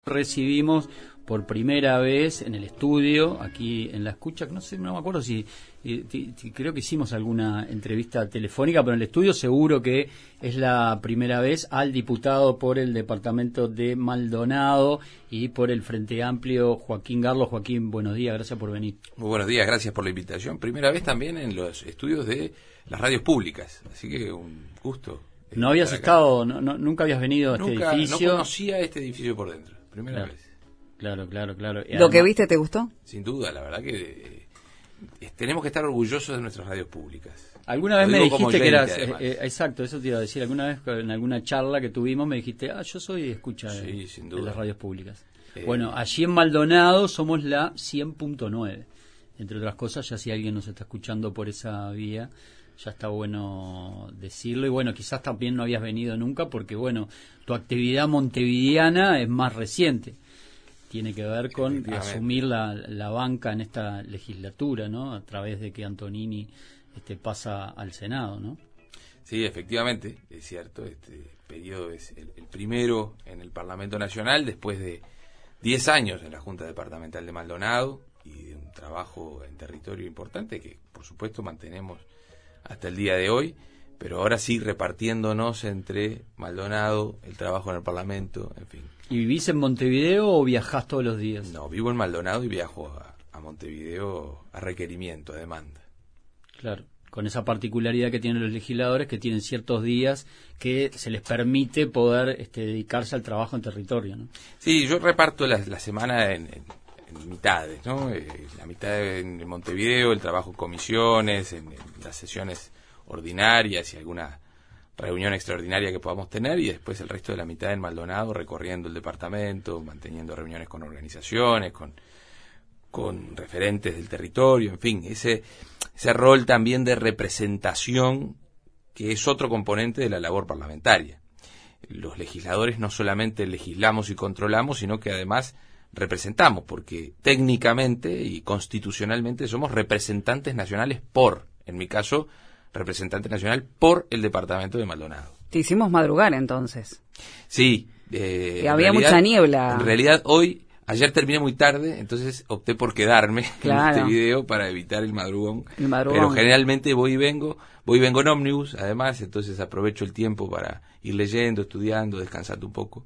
recibimos por primera vez en el estudio, aquí en La Escucha, no me acuerdo si creo que hicimos alguna entrevista telefónica, pero en el estudio seguro que es la primera vez, al diputado por el departamento de Maldonado y por el Frente Amplio, Joaquín Garlo. Joaquín, buenos días, gracias por venir. Muy buenos días, gracias por la invitación. Primera vez también en los estudios de las radios públicas, así que un gusto. ¿No habías estado, nunca habías venido a este edificio? No conocía este edificio por dentro, primera vez. Claro. Y ¿Lo que viste te gustó? Sin duda, la verdad que tenemos que estar orgullosos de nuestras radios públicas. Alguna vez me dijiste que eras, exacto, eso te iba a decir, alguna vez en alguna charla que tuvimos me dijiste, yo soy escucha de las radios públicas. Bueno, allí en Maldonado somos la 100.9, entre otras cosas, ya si alguien nos está escuchando por esa vía, ya está bueno decirlo. Y bueno, quizás también no habías venido nunca porque, bueno, tu actividad montevideana es más reciente. Tiene que ver con asumir la banca en esta legislatura, ¿no? A través de que Antonini pasa al Senado, ¿no? Sí, efectivamente, es cierto. Este periodo es el primero en el Parlamento Nacional, después de 10 años en la Junta Departamental de Maldonado y de un trabajo en territorio importante que, por supuesto, mantenemos hasta el día de hoy, pero ahora sí repartiéndonos entre Maldonado, el trabajo en el Parlamento, en fin. ¿Y vivís en Montevideo o viajás todos los días? No, vivo en Maldonado y viajo a Montevideo a requerimiento, a demanda. Claro, con esa particularidad que tienen los legisladores, que tienen ciertos días que se les permite poder dedicarse al trabajo en territorio, ¿no? Sí, yo reparto la semana en mitades, ¿no? La mitad en Montevideo, el trabajo en comisiones, en las sesiones ordinarias y alguna reunión extraordinaria que podamos tener, y después el resto de la mitad en Maldonado, recorriendo el departamento, manteniendo reuniones con organizaciones, con referentes del territorio, en fin, ese rol también de representación que es otro componente de la labor parlamentaria. Los legisladores no solamente legislamos y controlamos, sino que además representamos, porque técnicamente y constitucionalmente somos representantes nacionales en mi caso, representante nacional por el departamento de Maldonado. Te hicimos madrugar entonces. Sí. Había mucha niebla. En realidad ayer terminé muy tarde, entonces opté por quedarme en este video para evitar el madrugón. Pero generalmente voy y vengo en ómnibus, además, entonces aprovecho el tiempo para ir leyendo, estudiando, descansando un poco.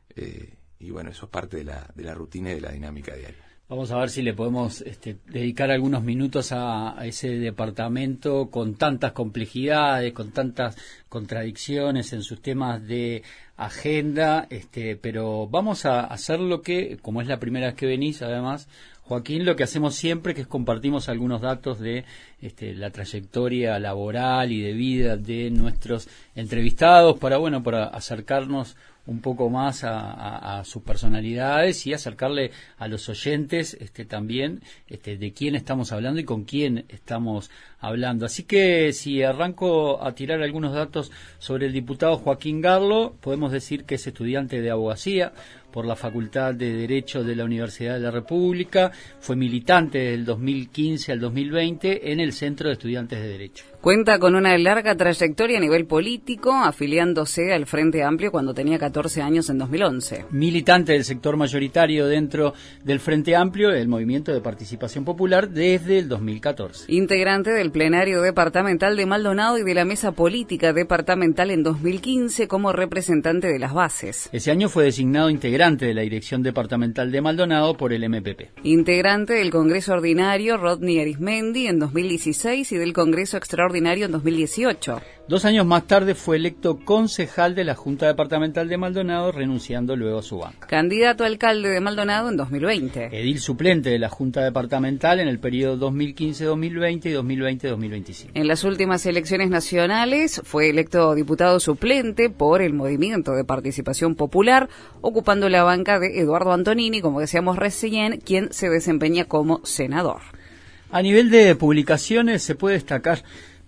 Y bueno, eso es parte de la rutina y de la dinámica diaria. Vamos a ver si le podemos dedicar algunos minutos a ese departamento con tantas complejidades, con tantas contradicciones en sus temas de agenda, pero vamos a hacer lo que, como es la primera vez que venís, además, Joaquín, lo que hacemos siempre, que es compartimos algunos datos de la trayectoria laboral y de vida de nuestros entrevistados para acercarnos un poco más a sus personalidades y acercarle a los oyentes también de quién estamos hablando y con quién estamos hablando. Así que si arranco a tirar algunos datos sobre el diputado Joaquín Garlo, podemos decir que es estudiante de abogacía por la Facultad de Derecho de la Universidad de la República, fue militante del 2015 al 2020 en el Centro de Estudiantes de Derecho. Cuenta con una larga trayectoria a nivel político, afiliándose al Frente Amplio cuando tenía 14 años en 2011. Militante del sector mayoritario dentro del Frente Amplio, el Movimiento de Participación Popular, desde el 2014. Integrante del Plenario Departamental de Maldonado y de la Mesa Política Departamental en 2015 como representante de las bases. Ese año fue designado integrante de la Dirección Departamental de Maldonado por el MPP. Integrante del Congreso Ordinario Rodney Arismendi en 2016 y del Congreso Extraordinario en 2018. 2 años más tarde fue electo concejal de la Junta Departamental de Maldonado, renunciando luego a su banca. Candidato a alcalde de Maldonado en 2020. Edil suplente de la Junta Departamental en el periodo 2015-2020 y 2020-2025. En las últimas elecciones nacionales fue electo diputado suplente por el Movimiento de Participación Popular, ocupando la banca de Eduardo Antonini, como decíamos recién, quien se desempeña como senador. A nivel de publicaciones se puede destacar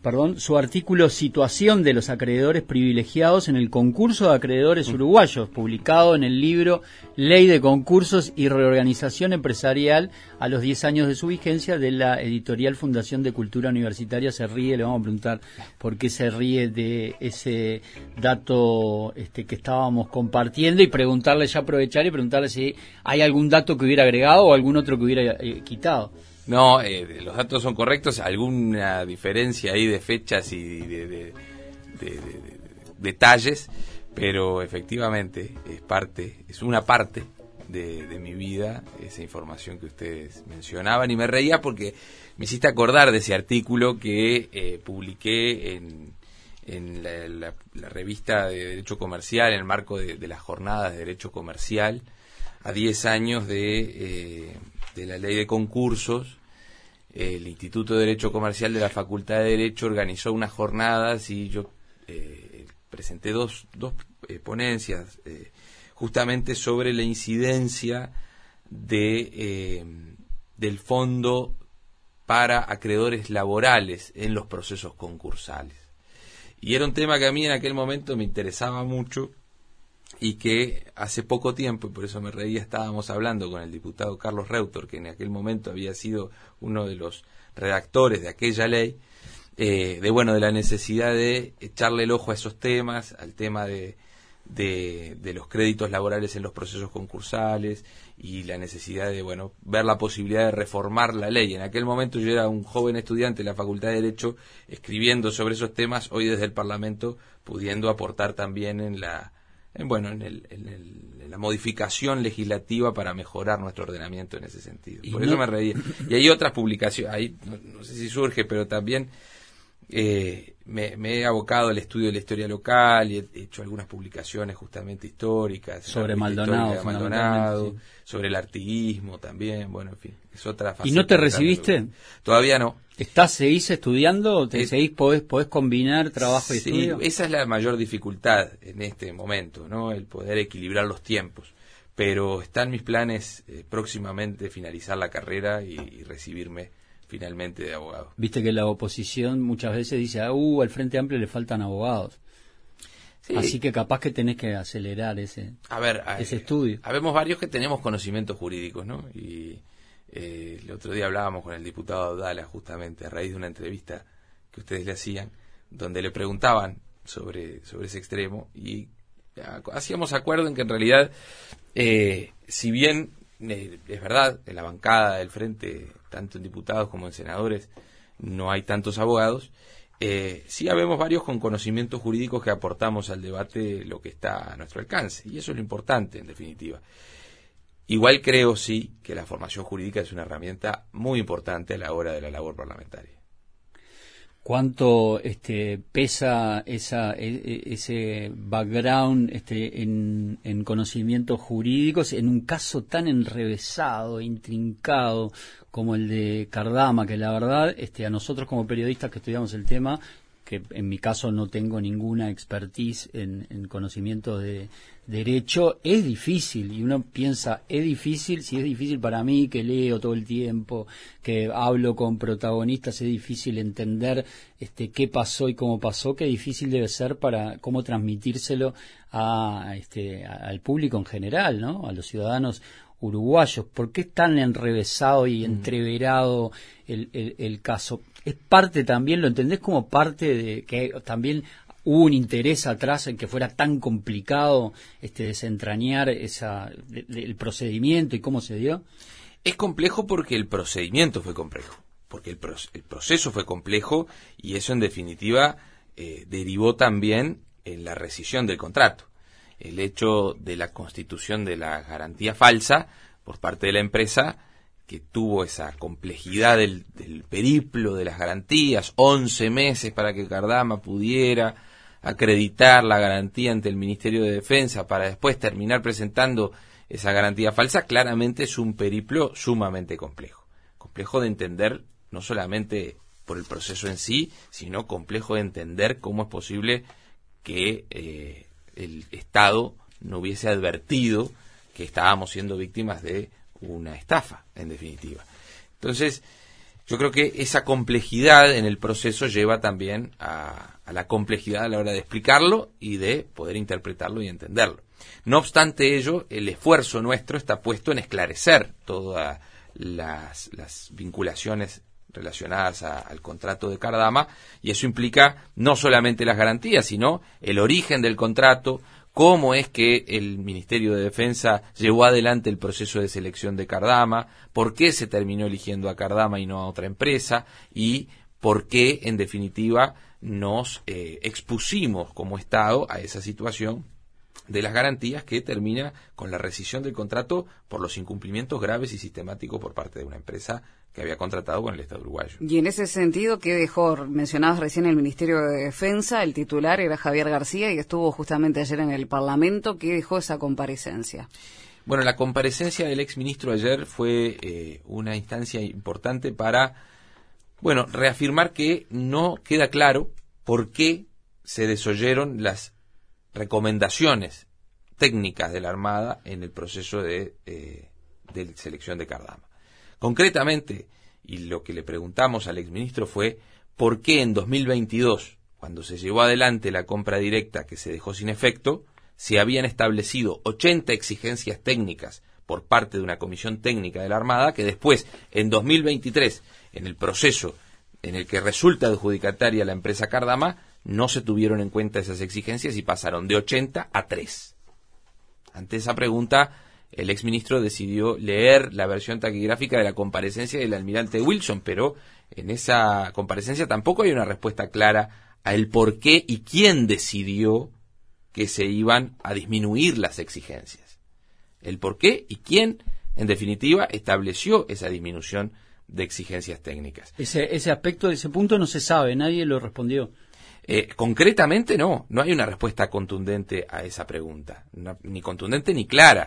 su artículo Situación de los acreedores privilegiados en el concurso de acreedores uruguayos, publicado en el libro Ley de Concursos y Reorganización Empresarial a los 10 años de su vigencia, de la editorial Fundación de Cultura Universitaria. Se ríe, le vamos a preguntar por qué se ríe de ese dato que estábamos compartiendo, y preguntarle, ya aprovechar y preguntarle si hay algún dato que hubiera agregado o algún otro que hubiera quitado. No, los datos son correctos, alguna diferencia ahí de fechas y de detalles, pero efectivamente es una parte de mi vida, esa información que ustedes mencionaban, y me reía porque me hiciste acordar de ese artículo que publiqué en la revista de Derecho Comercial, en el marco de las jornadas de Derecho Comercial, a 10 años de la Ley de Concursos. El Instituto de Derecho Comercial de la Facultad de Derecho organizó unas jornadas y yo presenté dos ponencias justamente sobre la incidencia del fondo para acreedores laborales en los procesos concursales. Y era un tema que a mí en aquel momento me interesaba mucho, y que hace poco tiempo, y por eso me reía, estábamos hablando con el diputado Carlos Reutor, que en aquel momento había sido uno de los redactores de aquella ley, de la necesidad de echarle el ojo a esos temas, al tema de los créditos laborales en los procesos concursales, y la necesidad de ver la posibilidad de reformar la ley. En aquel momento yo era un joven estudiante de la Facultad de Derecho escribiendo sobre esos temas, hoy desde el Parlamento pudiendo aportar también en la modificación legislativa para mejorar nuestro ordenamiento en ese sentido. Por eso me reía. Y hay otras publicaciones, ahí no sé si surge, pero también me he abocado al estudio de la historia local y he hecho algunas publicaciones justamente históricas. Sobre Maldonado, sí. Sobre el artiguismo también, en fin, es otra faceta. ¿Y no te recibiste? Todavía no. ¿Seguís estudiando? ¿Podés combinar trabajo y estudio? Sí, esa es la mayor dificultad en este momento, ¿no? El poder equilibrar los tiempos. Pero están mis planes próximamente finalizar la carrera y recibirme finalmente de abogado. Viste que la oposición muchas veces dice, al Frente Amplio le faltan abogados. Sí. Así que capaz que tenés que acelerar ese estudio. Habemos varios que tenemos conocimientos jurídicos, ¿no? Y el otro día hablábamos con el diputado Abdala justamente a raíz de una entrevista que ustedes le hacían, donde le preguntaban sobre ese extremo, y hacíamos acuerdo en que en realidad, si bien es verdad, en la bancada del Frente, tanto en diputados como en senadores, no hay tantos abogados, sí habemos varios con conocimientos jurídicos que aportamos al debate lo que está a nuestro alcance, y eso es lo importante en definitiva. Igual creo sí que la formación jurídica es una herramienta muy importante a la hora de la labor parlamentaria. ¿Cuánto pesa ese background en conocimientos jurídicos en un caso tan enrevesado, intrincado como el de Cardama, que la verdad a nosotros como periodistas que estudiamos el tema, que en mi caso no tengo ninguna expertise en conocimiento de derecho, es difícil, y uno piensa, es difícil, si es difícil para mí, que leo todo el tiempo, que hablo con protagonistas, es difícil entender qué pasó y cómo pasó, qué difícil debe ser para cómo transmitírselo al público en general, ¿no? A los ciudadanos uruguayos. ¿Por qué es tan enrevesado y entreverado el caso? Es parte también, ¿lo entendés como parte de que también hubo un interés atrás en que fuera tan complicado desentrañar el procedimiento y cómo se dio? Es complejo porque el procedimiento fue complejo, porque el proceso fue complejo, y eso en definitiva derivó también en la rescisión del contrato. El hecho de la constitución de la garantía falsa por parte de la empresa, que tuvo esa complejidad del periplo de las garantías, 11 meses para que Cardama pudiera acreditar la garantía ante el Ministerio de Defensa para después terminar presentando esa garantía falsa, claramente es un periplo sumamente complejo. Complejo de entender no solamente por el proceso en sí, sino complejo de entender cómo es posible que el Estado no hubiese advertido que estábamos siendo víctimas de una estafa, en definitiva. Entonces, Yo creo que esa complejidad en el proceso lleva también a la complejidad a la hora de explicarlo y de poder interpretarlo y entenderlo. No obstante ello, el esfuerzo nuestro está puesto en esclarecer todas las vinculaciones relacionadas al contrato de Cardama, y eso implica no solamente las garantías, sino el origen del contrato, cómo es que el Ministerio de Defensa llevó adelante el proceso de selección de Cardama, por qué se terminó eligiendo a Cardama y no a otra empresa, y por qué, en definitiva, nos expusimos como Estado a esa situación de las garantías que termina con la rescisión del contrato por los incumplimientos graves y sistemáticos por parte de una empresa que había contratado con el Estado uruguayo. Y en ese sentido, ¿qué dejó? Mencionabas recién el Ministerio de Defensa, el titular era Javier García y estuvo justamente ayer en el Parlamento. ¿Qué dejó esa comparecencia? Bueno, la comparecencia del exministro ayer fue una instancia importante para, reafirmar que no queda claro por qué se desoyeron las recomendaciones técnicas de la Armada en el proceso de selección de Cardama. Concretamente, y lo que le preguntamos al exministro fue por qué en 2022, cuando se llevó adelante la compra directa que se dejó sin efecto, se habían establecido 80 exigencias técnicas por parte de una comisión técnica de la Armada, que después, en 2023, en el proceso en el que resulta adjudicataria la empresa Cardama, no se tuvieron en cuenta esas exigencias y pasaron de 80 a 3. Ante esa pregunta, el exministro decidió leer la versión taquigráfica de la comparecencia del almirante Wilson, pero en esa comparecencia tampoco hay una respuesta clara a el por qué y quién decidió que se iban a disminuir las exigencias. El por qué y quién, en definitiva, estableció esa disminución de exigencias técnicas. Ese aspecto, ese punto no se sabe, nadie lo respondió. Concretamente no hay una respuesta contundente a esa pregunta, ni contundente ni clara.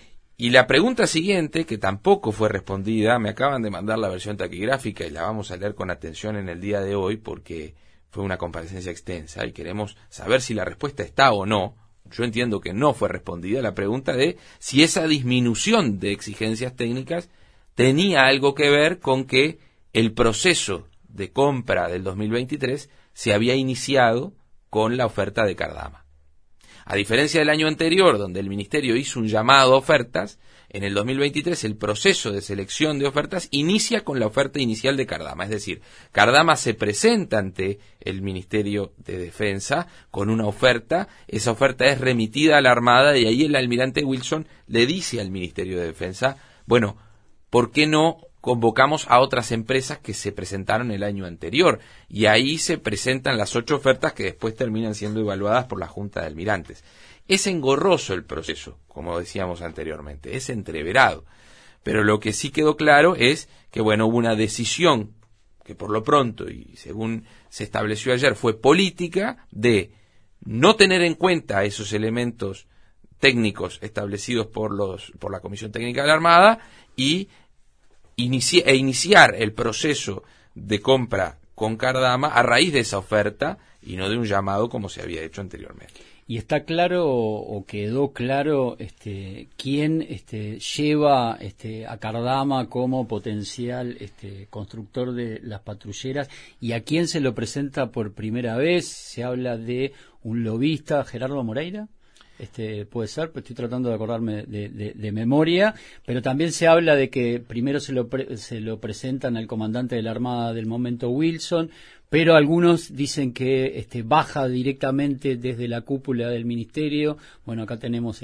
Y la pregunta siguiente, que tampoco fue respondida, me acaban de mandar la versión taquigráfica y la vamos a leer con atención en el día de hoy porque fue una comparecencia extensa y queremos saber si la respuesta está o no. Yo entiendo que no fue respondida la pregunta de si esa disminución de exigencias técnicas tenía algo que ver con que el proceso de compra del 2023 se había iniciado con la oferta de Cardama. A diferencia del año anterior, donde el Ministerio hizo un llamado a ofertas, en el 2023 el proceso de selección de ofertas inicia con la oferta inicial de Cardama. Es decir, Cardama se presenta ante el Ministerio de Defensa con una oferta, esa oferta es remitida a la Armada y ahí el almirante Wilson le dice al Ministerio de Defensa, ¿por qué no convocamos a otras empresas que se presentaron el año anterior? Y ahí se presentan las 8 ofertas que después terminan siendo evaluadas por la Junta de Almirantes. Es engorroso el proceso, como decíamos anteriormente, es entreverado. Pero lo que sí quedó claro es que, hubo una decisión que por lo pronto, y según se estableció ayer, fue política de no tener en cuenta esos elementos técnicos establecidos por la Comisión Técnica de la Armada y iniciar el proceso de compra con Cardama a raíz de esa oferta y no de un llamado como se había hecho anteriormente. ¿Y está claro o quedó claro quién lleva a Cardama como potencial constructor de las patrulleras y a quién se lo presenta por primera vez? Se habla de un lobista, Gerardo Moreira. Puede ser, pero estoy tratando de acordarme de memoria, pero también se habla de que primero se lo presentan al comandante de la Armada del momento, Wilson, pero algunos dicen que baja directamente desde la cúpula del Ministerio. Acá tenemos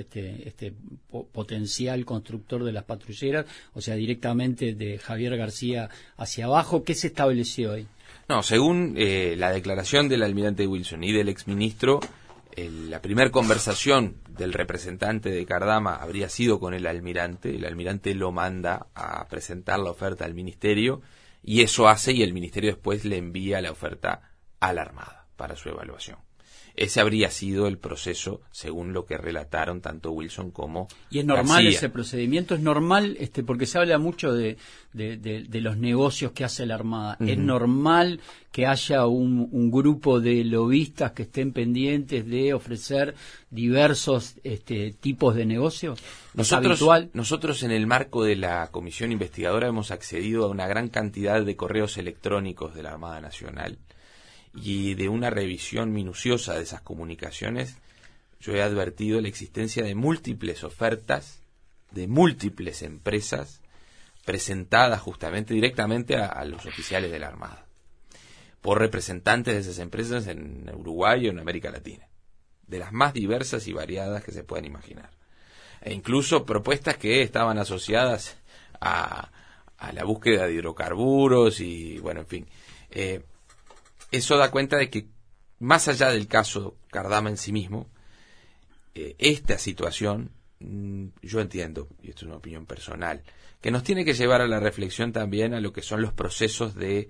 potencial constructor de las patrulleras, o sea, directamente de Javier García hacia abajo. ¿Qué se estableció ahí? No, según la declaración del almirante Wilson y del exministro, la primera conversación del representante de Cardama habría sido con el almirante lo manda a presentar la oferta al Ministerio y eso hace y el Ministerio después le envía la oferta a la Armada para su evaluación. Ese habría sido el proceso, según lo que relataron tanto Wilson como ¿Y es normal García. ese procedimiento? ¿Es normal? Porque se habla mucho de los negocios que hace la Armada. ¿Es normal que haya un grupo de lobistas que estén pendientes de ofrecer diversos tipos de negocios? ¿Es habitual? Nosotros en el marco de la comisión investigadora hemos accedido a una gran cantidad de correos electrónicos de la Armada Nacional, y de una revisión minuciosa de esas comunicaciones, yo he advertido la existencia de múltiples ofertas de múltiples empresas presentadas justamente directamente a los oficiales de la Armada, por representantes de esas empresas en Uruguay o en América Latina, de las más diversas y variadas que se puedan imaginar. E incluso propuestas que estaban asociadas a la búsqueda de hidrocarburos y, bueno, en fin. Eso da cuenta de que, más allá del caso Cardama en sí mismo, esta situación, yo entiendo, y esto es una opinión personal, que nos tiene que llevar a la reflexión también a lo que son los procesos de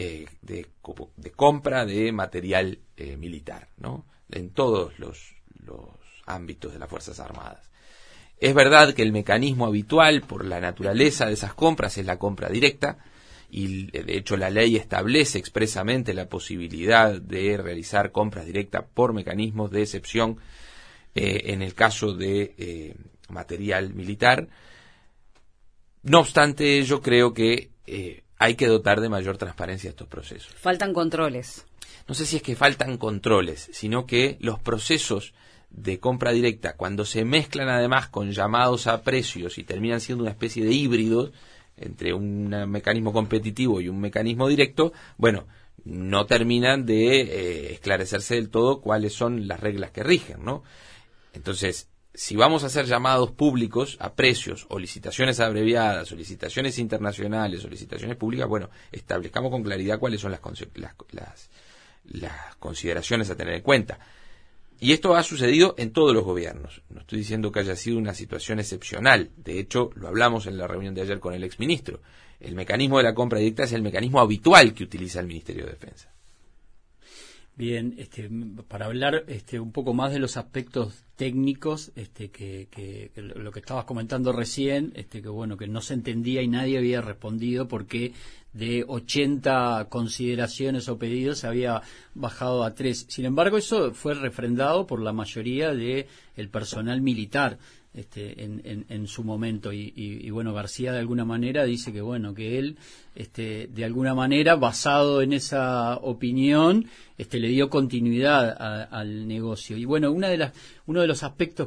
compra de material militar, ¿no? En todos los ámbitos de las Fuerzas Armadas. Es verdad que el mecanismo habitual, por la naturaleza de esas compras, es la compra directa, y de hecho la ley establece expresamente la posibilidad de realizar compras directas por mecanismos de excepción en el caso de material militar. No obstante, yo creo que hay que dotar de mayor transparencia estos procesos. Faltan controles. No sé si es que faltan controles, sino que los procesos de compra directa, cuando se mezclan además con llamados a precios y terminan siendo una especie de híbridos entre un mecanismo competitivo y un mecanismo directo, bueno, no terminan de esclarecerse del todo cuáles son las reglas que rigen, ¿no? Entonces, si vamos a hacer llamados públicos a precios, o licitaciones abreviadas, o licitaciones internacionales, o licitaciones públicas, bueno, establezcamos con claridad cuáles son las consideraciones a tener en cuenta. Y esto ha sucedido en todos los gobiernos. No estoy diciendo que haya sido una situación excepcional. De hecho, lo hablamos en la reunión de ayer con el exministro. El mecanismo de la compra directa es el mecanismo habitual que utiliza el Ministerio de Defensa. Bien, para hablar un poco más de los aspectos técnicos, que lo que estabas comentando recién, que bueno, que no se entendía y nadie había respondido porque de 80 consideraciones o pedidos se había bajado a 3. Sin embargo, eso fue refrendado por la mayoría de el personal militar en su momento y bueno, García de alguna manera dice que bueno, que él de alguna manera, basado en esa opinión, le dio continuidad al negocio. Y bueno, uno de los aspectos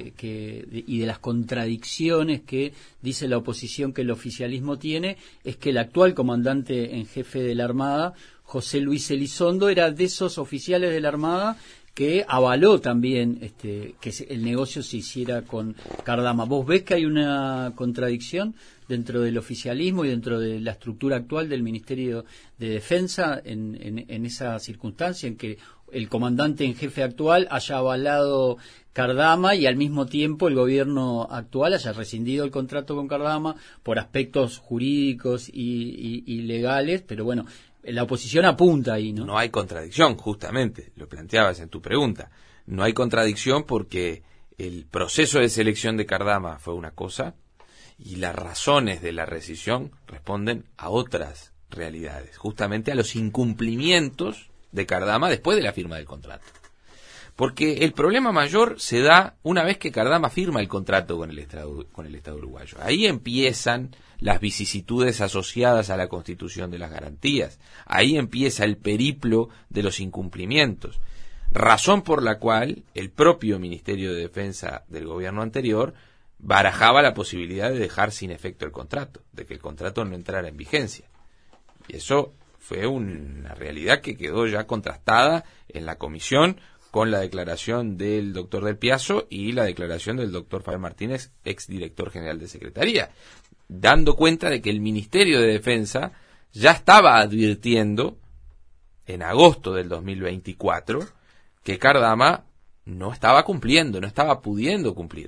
y de las contradicciones que dice la oposición que el oficialismo tiene es que el actual comandante en jefe de la Armada, José Luis Elizondo, era de esos oficiales de la Armada que avaló también que el negocio se hiciera con Cardama. ¿Vos ves que hay una contradicción dentro del oficialismo y dentro de la estructura actual del Ministerio de Defensa en esa circunstancia en que el comandante en jefe actual haya avalado Cardama y al mismo tiempo el gobierno actual haya rescindido el contrato con Cardama por aspectos jurídicos y legales? Pero bueno, la oposición apunta ahí, ¿no? No hay contradicción, justamente, lo planteabas en tu pregunta. No hay contradicción porque el proceso de selección de Cardama fue una cosa y las razones de la rescisión responden a otras realidades, justamente a los incumplimientos de Cardama después de la firma del contrato. Porque el problema mayor se da una vez que Cardama firma el contrato con el Estado uruguayo. Ahí empiezan las vicisitudes asociadas a la constitución de las garantías. Ahí empieza el periplo de los incumplimientos. Razón por la cual el propio Ministerio de Defensa del gobierno anterior barajaba la posibilidad de dejar sin efecto el contrato, de que el contrato no entrara en vigencia. Y eso fue una realidad que quedó ya contrastada en la comisión con la declaración del doctor Del Piazzo y la declaración del doctor Fabián Martínez, exdirector general de Secretaría, dando cuenta de que el Ministerio de Defensa ya estaba advirtiendo en agosto del 2024 que Cardama no estaba cumpliendo, no estaba pudiendo cumplir.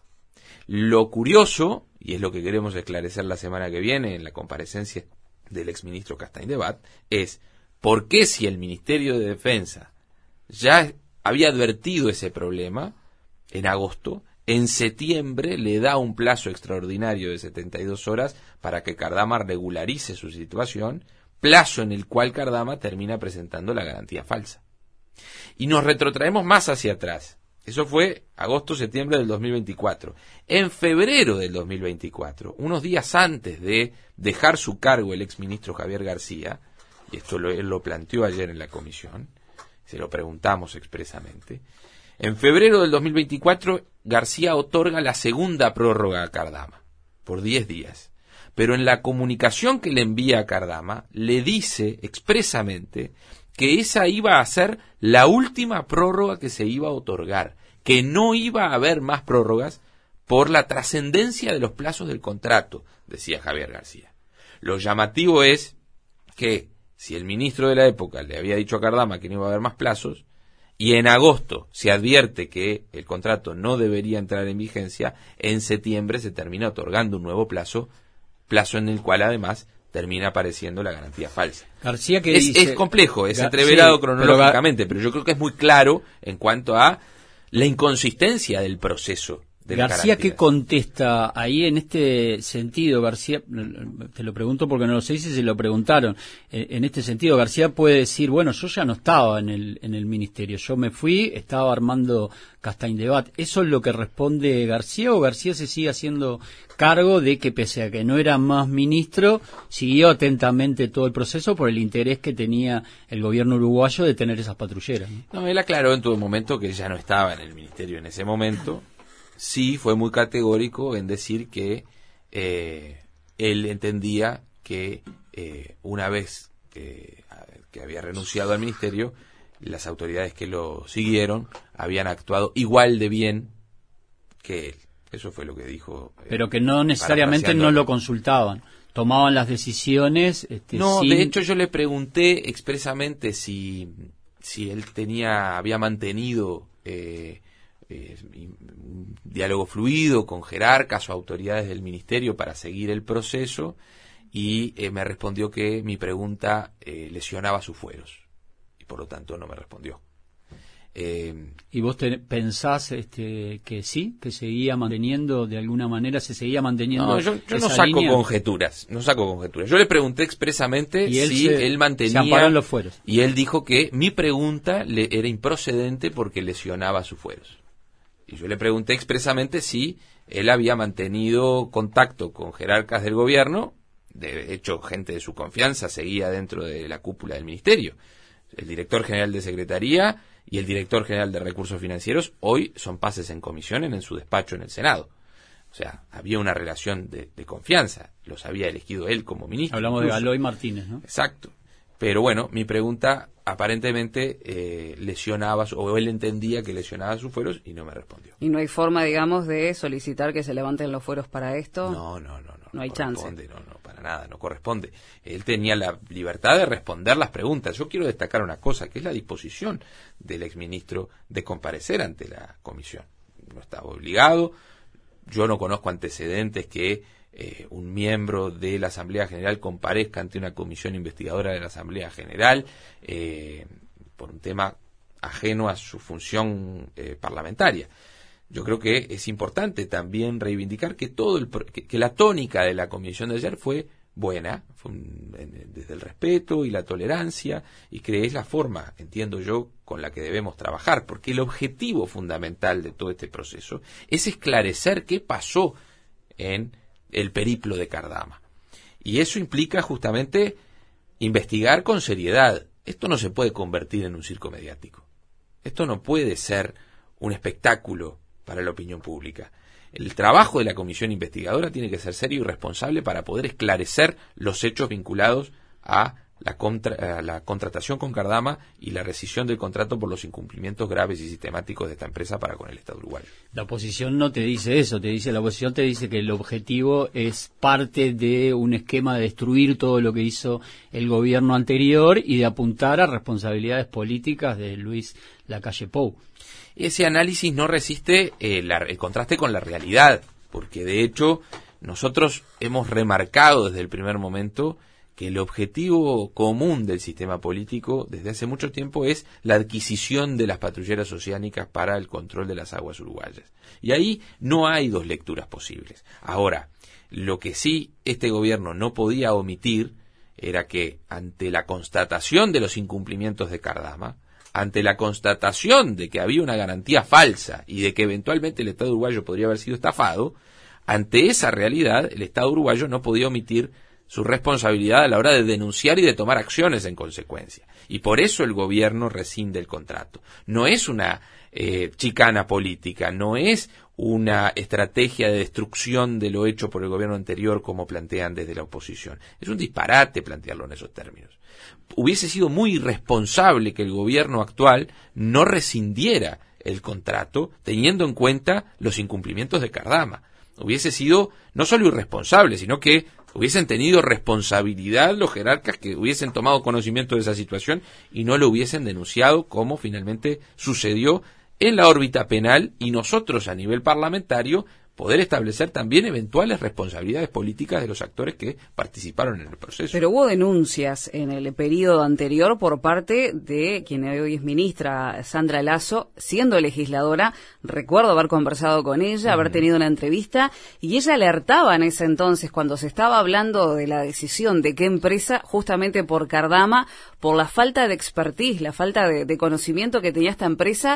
Lo curioso, y es lo que queremos esclarecer la semana que viene en la comparecencia del exministro Castaing de Bat, es por qué si el Ministerio de Defensa ya había advertido ese problema en agosto. En septiembre le da un plazo extraordinario de 72 horas para que Cardama regularice su situación, plazo en el cual Cardama termina presentando la garantía falsa. Y nos retrotraemos más hacia atrás. Eso fue agosto-septiembre del 2024. En febrero del 2024, unos días antes de dejar su cargo el exministro Javier García, y esto él lo planteó ayer en la comisión, se lo preguntamos expresamente, en febrero del 2024 García otorga la segunda prórroga a Cardama, por 10 días. Pero en la comunicación que le envía a Cardama, le dice expresamente que esa iba a ser la última prórroga que se iba a otorgar, que no iba a haber más prórrogas por la trascendencia de los plazos del contrato, decía Javier García. Lo llamativo es que si el ministro de la época le había dicho a Cardama que no iba a haber más plazos, y en agosto se advierte que el contrato no debería entrar en vigencia, en septiembre se termina otorgando un nuevo plazo en el cual además termina apareciendo la garantía falsa. García que es complejo, es entreverado cronológicamente, pero yo creo que es muy claro en cuanto a la inconsistencia del proceso de la García, garantía. ¿qué contesta ahí en este sentido? García, te lo pregunto porque no lo sé si se lo preguntaron. En este sentido, García puede decir, bueno, yo ya no estaba en el ministerio, yo me fui, estaba armando Castaing-Debat. ¿Eso es lo que responde García o García se sigue haciendo cargo de que pese a que no era más ministro, siguió atentamente todo el proceso por el interés que tenía el gobierno uruguayo de tener esas patrulleras? No, él aclaró en todo momento que ya no estaba en el ministerio en ese momento. Sí, fue muy categórico en decir que él entendía que una vez que había renunciado al ministerio, las autoridades que lo siguieron habían actuado igual de bien que él. Eso fue lo que dijo. Pero que no necesariamente no lo consultaban, tomaban las decisiones. No, de hecho yo le pregunté expresamente si él había mantenido un diálogo fluido con jerarcas o autoridades del ministerio para seguir el proceso, y me respondió que mi pregunta lesionaba sus fueros y por lo tanto no me respondió. ¿Y vos pensás que sí, que seguía manteniendo de alguna manera, se seguía manteniendo? No, yo no saco conjeturas, Yo le pregunté expresamente si él mantenía, se amparó en los fueros, y él dijo que mi pregunta era improcedente porque lesionaba sus fueros. Y yo le pregunté expresamente si él había mantenido contacto con jerarcas del gobierno. De hecho, gente de su confianza seguía dentro de la cúpula del ministerio. El director general de Secretaría y el director general de Recursos Financieros hoy son pases en comisión en su despacho en el Senado. O sea, había una relación de confianza. Los había elegido él como ministro. Hablamos incluso de Galoy Martínez, ¿no? Exacto. Pero bueno, mi pregunta aparentemente lesionaba, o él entendía que lesionaba sus fueros y no me respondió. ¿Y no hay forma, digamos, de solicitar que se levanten los fueros para esto? No. No hay chance. No, para nada, no corresponde. Él tenía la libertad de responder las preguntas. Yo quiero destacar una cosa, que es la disposición del exministro de comparecer ante la comisión. No estaba obligado. Yo no conozco antecedentes que un miembro de la Asamblea General comparezca ante una comisión investigadora de la Asamblea General por un tema ajeno a su función parlamentaria. Yo creo que es importante también reivindicar que que la tónica de la comisión de ayer fue buena, desde el respeto y la tolerancia, y que es la forma, entiendo yo, con la que debemos trabajar, porque el objetivo fundamental de todo este proceso es esclarecer qué pasó en el periplo de Cardama. Y eso implica justamente investigar con seriedad. Esto no se puede convertir en un circo mediático. Esto no puede ser un espectáculo para la opinión pública. El trabajo de la comisión investigadora tiene que ser serio y responsable para poder esclarecer los hechos vinculados a la contratación con Cardama y la rescisión del contrato por los incumplimientos graves y sistemáticos de esta empresa para con el Estado uruguayo. La oposición no te dice eso, la oposición te dice que el objetivo es parte de un esquema de destruir todo lo que hizo el gobierno anterior y de apuntar a responsabilidades políticas de Luis Lacalle Pou. Ese análisis no resiste el contraste con la realidad, porque de hecho nosotros hemos remarcado desde el primer momento que el objetivo común del sistema político desde hace mucho tiempo es la adquisición de las patrulleras oceánicas para el control de las aguas uruguayas. Y ahí no hay dos lecturas posibles. Ahora, lo que sí este gobierno no podía omitir era que ante la constatación de los incumplimientos de Cardama, ante la constatación de que había una garantía falsa y de que eventualmente el Estado uruguayo podría haber sido estafado, ante esa realidad el Estado uruguayo no podía omitir su responsabilidad a la hora de denunciar y de tomar acciones en consecuencia. Y por eso el gobierno rescinde el contrato. No es una chicana política, no es una estrategia de destrucción de lo hecho por el gobierno anterior como plantean desde la oposición. Es un disparate plantearlo en esos términos. Hubiese sido muy irresponsable que el gobierno actual no rescindiera el contrato teniendo en cuenta los incumplimientos de Cardama. Hubiese sido no solo irresponsable, sino que hubiesen tenido responsabilidad los jerarcas que hubiesen tomado conocimiento de esa situación y no lo hubiesen denunciado, como finalmente sucedió en la órbita penal, y nosotros a nivel parlamentario poder establecer también eventuales responsabilidades políticas de los actores que participaron en el proceso. Pero hubo denuncias en el periodo anterior por parte de quien hoy es ministra, Sandra Lasso, siendo legisladora. Recuerdo haber conversado con ella, haber tenido una entrevista, y ella alertaba en ese entonces, cuando se estaba hablando de la decisión de qué empresa, justamente por Cardama, por la falta de expertise, la falta de conocimiento que tenía esta empresa,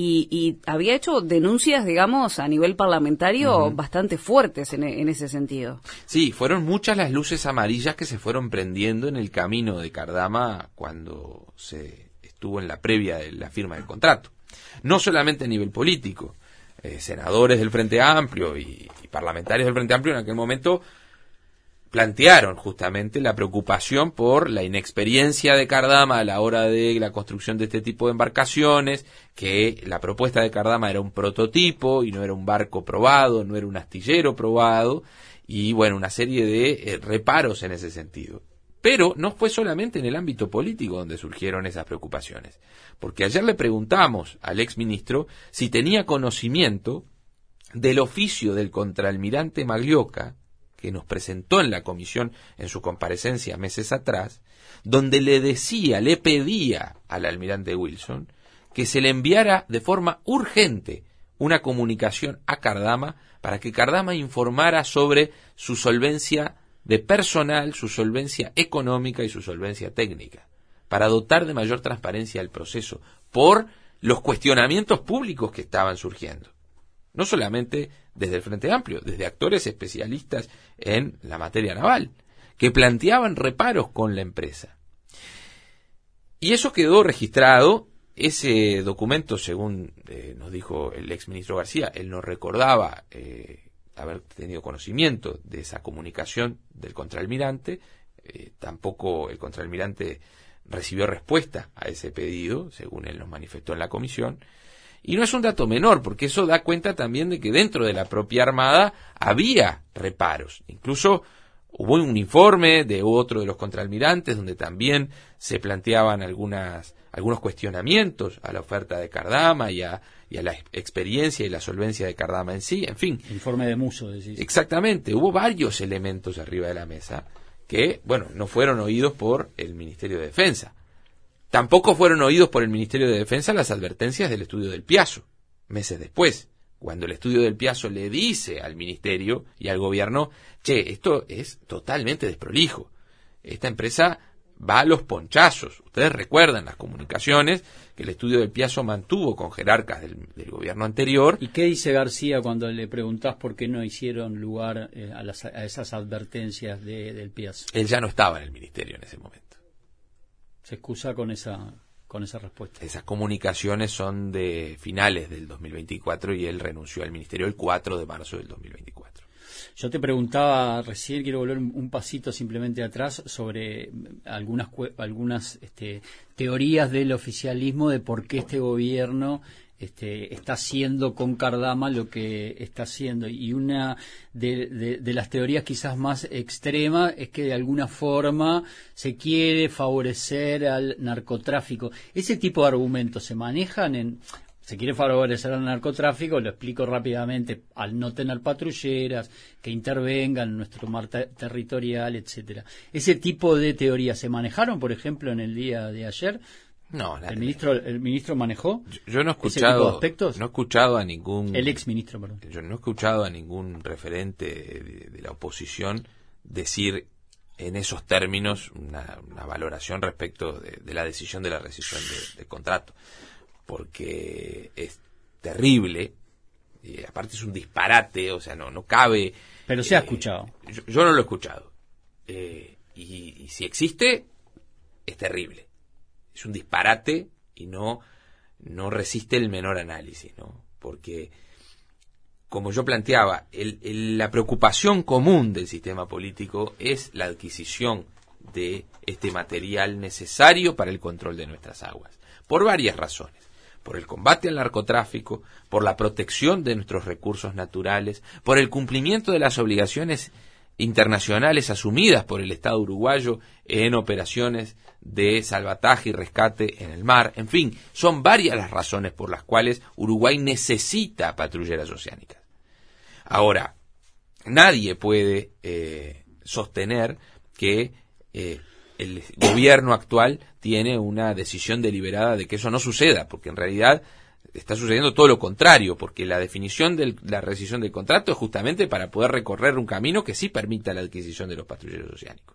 y había hecho denuncias, digamos, a nivel parlamentario bastante fuertes en ese sentido. Sí, fueron muchas las luces amarillas que se fueron prendiendo en el camino de Cardama cuando se estuvo en la previa de la firma del contrato. No solamente a nivel político, senadores del Frente Amplio y parlamentarios del Frente Amplio en aquel momento plantearon justamente la preocupación por la inexperiencia de Cardama a la hora de la construcción de este tipo de embarcaciones, que la propuesta de Cardama era un prototipo y no era un barco probado, no era un astillero probado, y bueno, una serie de reparos en ese sentido. Pero no fue solamente en el ámbito político donde surgieron esas preocupaciones, porque ayer le preguntamos al exministro si tenía conocimiento del oficio del contraalmirante Maglioca, que nos presentó en la comisión en su comparecencia meses atrás, donde le pedía al almirante Wilson que se le enviara de forma urgente una comunicación a Cardama para que Cardama informara sobre su solvencia de personal, su solvencia económica y su solvencia técnica, para dotar de mayor transparencia al proceso por los cuestionamientos públicos que estaban surgiendo. No solamente desde el Frente Amplio, desde actores especialistas en la materia naval, que planteaban reparos con la empresa. Y eso quedó registrado. Ese documento, según nos dijo el exministro García, él no recordaba haber tenido conocimiento de esa comunicación del contraalmirante, tampoco el contraalmirante recibió respuesta a ese pedido, según él nos manifestó en la comisión. Y no es un dato menor, porque eso da cuenta también de que dentro de la propia Armada había reparos. Incluso hubo un informe de otro de los contraalmirantes donde también se planteaban algunos cuestionamientos a la oferta de Cardama y a la experiencia y la solvencia de Cardama en sí, en fin. Informe de Musso, decís. Exactamente, hubo varios elementos arriba de la mesa que, bueno, no fueron oídos por el Ministerio de Defensa. Tampoco fueron oídos por el Ministerio de Defensa las advertencias del estudio del Piazzo, meses después, cuando el estudio del Piazzo le dice al Ministerio y al Gobierno, che, esto es totalmente desprolijo, esta empresa va a los ponchazos. Ustedes recuerdan las comunicaciones que el estudio del Piazzo mantuvo con jerarcas del gobierno anterior. ¿Y qué dice García cuando le preguntás por qué no hicieron lugar a esas advertencias del Piazzo? Él ya no estaba en el Ministerio en ese momento. Se excusa con esa respuesta. Esas comunicaciones son de finales del 2024 y él renunció al ministerio el 4 de marzo del 2024. Yo te preguntaba recién, quiero volver un pasito simplemente atrás sobre algunas teorías del oficialismo de por qué este gobierno está haciendo con Cardama lo que está haciendo, y una de las teorías quizás más extremas es que de alguna forma se quiere favorecer al narcotráfico. ¿Ese tipo de argumentos se manejan se quiere favorecer al narcotráfico, lo explico rápidamente, al no tener patrulleras que intervengan en nuestro mar territorial, etcétera. ¿Ese tipo de teorías se manejaron, por ejemplo, en el día de ayer? No, ¿El ministro manejó? Yo no he ese tipo de escuchado, aspectos? no he escuchado a ningún... El exministro, perdón. Yo no he escuchado a ningún referente de la oposición decir en esos términos una valoración respecto de la decisión de la rescisión de contrato, porque es terrible y aparte es un disparate, o sea, no cabe. Pero se ha escuchado. Yo no lo he escuchado, y si existe es terrible, es un disparate y no resiste el menor análisis, ¿no? Porque, como yo planteaba, la preocupación común del sistema político es la adquisición de este material necesario para el control de nuestras aguas, por varias razones. Por el combate al narcotráfico, por la protección de nuestros recursos naturales, por el cumplimiento de las obligaciones internacionales asumidas por el Estado uruguayo en operaciones de salvataje y rescate en el mar. En fin, son varias las razones por las cuales Uruguay necesita patrulleras oceánicas. Ahora, nadie puede sostener que el gobierno actual tiene una decisión deliberada de que eso no suceda, porque en realidad está sucediendo todo lo contrario, porque la definición de la rescisión del contrato es justamente para poder recorrer un camino que sí permita la adquisición de los patrulleros oceánicos.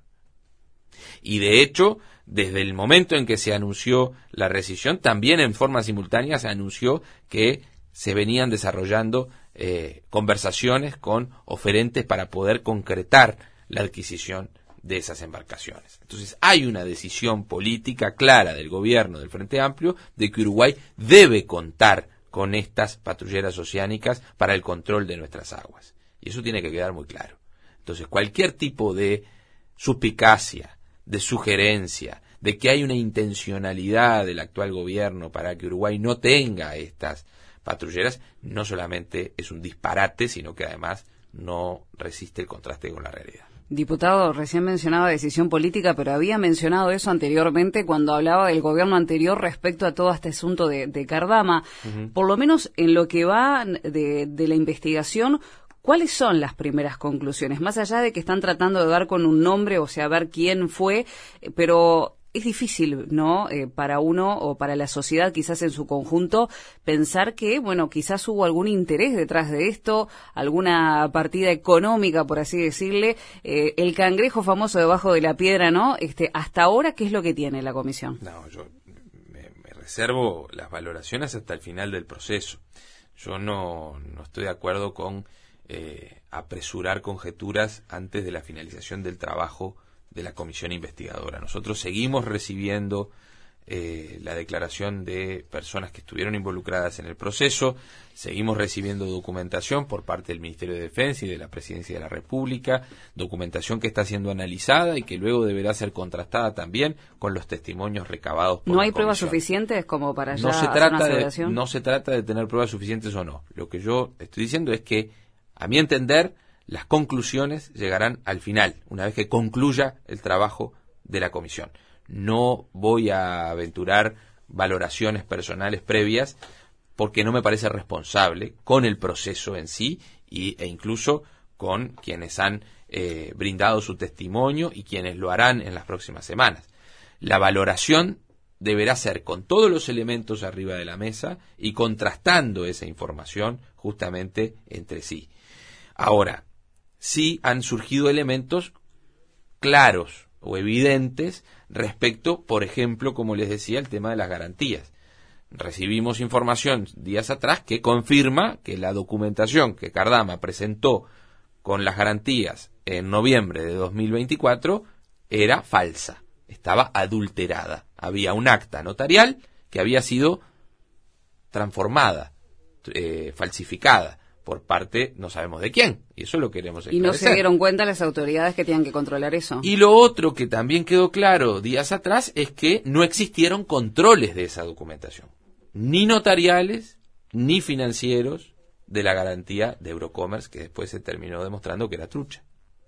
Y de hecho, desde el momento en que se anunció la rescisión, también en forma simultánea se anunció que se venían desarrollando conversaciones con oferentes para poder concretar la adquisición de esas embarcaciones. Entonces hay una decisión política clara del gobierno del Frente Amplio de que Uruguay debe contar con estas patrulleras oceánicas para el control de nuestras aguas. Y eso tiene que quedar muy claro. Entonces cualquier tipo de suspicacia, de sugerencia, de que hay una intencionalidad del actual gobierno para que Uruguay no tenga estas patrulleras, no solamente es un disparate, sino que además no resiste el contraste con la realidad. Diputado, recién mencionaba decisión política, pero había mencionado eso anteriormente cuando hablaba del gobierno anterior respecto a todo este asunto de Cardama. Uh-huh. Por lo menos en lo que va de la investigación, ¿cuáles son las primeras conclusiones? Más allá de que están tratando de dar con un nombre, o sea, ver quién fue, pero es difícil, ¿no? Para uno o para la sociedad, quizás en su conjunto, pensar que, bueno, quizás hubo algún interés detrás de esto, alguna partida económica, por así decirle, el cangrejo famoso debajo de la piedra, ¿no? Hasta ahora, ¿qué es lo que tiene la comisión? No, yo me reservo las valoraciones hasta el final del proceso. Yo no estoy de acuerdo con apresurar conjeturas antes de la finalización del trabajo de la comisión investigadora. Nosotros seguimos recibiendo la declaración de personas que estuvieron involucradas en el proceso, seguimos recibiendo documentación por parte del Ministerio de Defensa y de la Presidencia de la República, documentación que está siendo analizada y que luego deberá ser contrastada también con los testimonios recabados por la comisión. ¿No hay pruebas suficientes como para ya hacer una aseveración? No se trata de tener pruebas suficientes o no. Lo que yo estoy diciendo es que, a mi entender, las conclusiones llegarán al final, una vez que concluya el trabajo de la comisión. No voy a aventurar valoraciones personales previas porque no me parece responsable con el proceso en sí e incluso con quienes han brindado su testimonio y quienes lo harán en las próximas semanas. La valoración deberá ser con todos los elementos arriba de la mesa y contrastando esa información justamente entre sí. Ahora, sí han surgido elementos claros o evidentes respecto, por ejemplo, como les decía, el tema de las garantías. Recibimos información días atrás que confirma que la documentación que Cardama presentó con las garantías en noviembre de 2024 era falsa, estaba adulterada. Había un acta notarial que había sido transformada, falsificada, por parte, no sabemos de quién, y eso lo queremos esclarecer. ¿Y no se dieron cuenta las autoridades que tenían que controlar eso? Y lo otro que también quedó claro días atrás es que no existieron controles de esa documentación, ni notariales, ni financieros, de la garantía de Eurocommerce, que después se terminó demostrando que era trucha.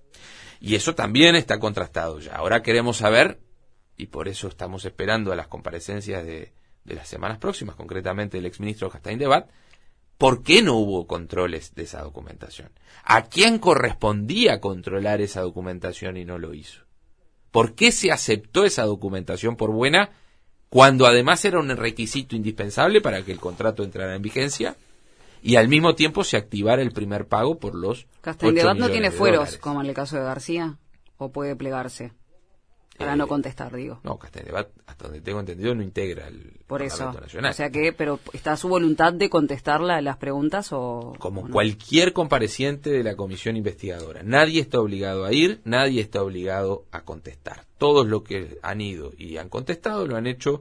Y eso también está contrastado ya. Ahora queremos saber, y por eso estamos esperando a las comparecencias de de las semanas próximas, concretamente el exministro Castaing-Debat, ¿por qué no hubo controles de esa documentación? ¿A quién correspondía controlar esa documentación y no lo hizo? ¿Por qué se aceptó esa documentación por buena cuando además era un requisito indispensable para que el contrato entrara en vigencia y al mismo tiempo se activara el primer pago por los Castaing-Debat no tiene fueros, dólares? como en el caso de García, o puede plegarse para no contestar, digo. No, Castaing-Debat, hasta donde tengo entendido, no integra el Por eso, Parlamento Nacional. o sea que, pero ¿está a su voluntad de contestar las preguntas o...? Como o no? cualquier compareciente de la comisión investigadora. Nadie está obligado a ir, nadie está obligado a contestar. Todos los que han ido y han contestado lo han hecho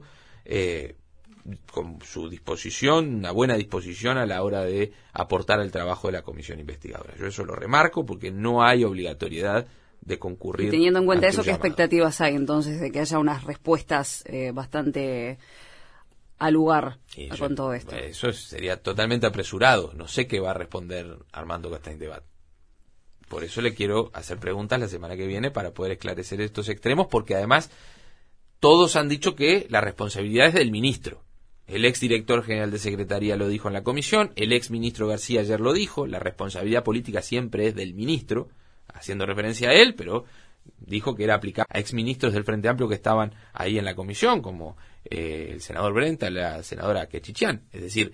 con su disposición, una buena disposición a la hora de aportar al trabajo de la comisión investigadora. Yo eso lo remarco porque no hay obligatoriedad de concurrir. Y teniendo en cuenta ante eso, un ¿qué llamado. expectativas hay entonces de que haya unas respuestas bastante al lugar con todo esto? Eso sería totalmente apresurado. No sé qué va a responder Armando Castaing-Debat. Por eso le quiero hacer preguntas la semana que viene para poder esclarecer estos extremos, porque además todos han dicho que la responsabilidad es del ministro. El exdirector general de Secretaría lo dijo en la comisión, el exministro García ayer lo dijo, la responsabilidad política siempre es del ministro, haciendo referencia a él, pero dijo que era aplicable a exministros del Frente Amplio que estaban ahí en la comisión, como el senador Brenta, la senadora Quechichán. Es decir,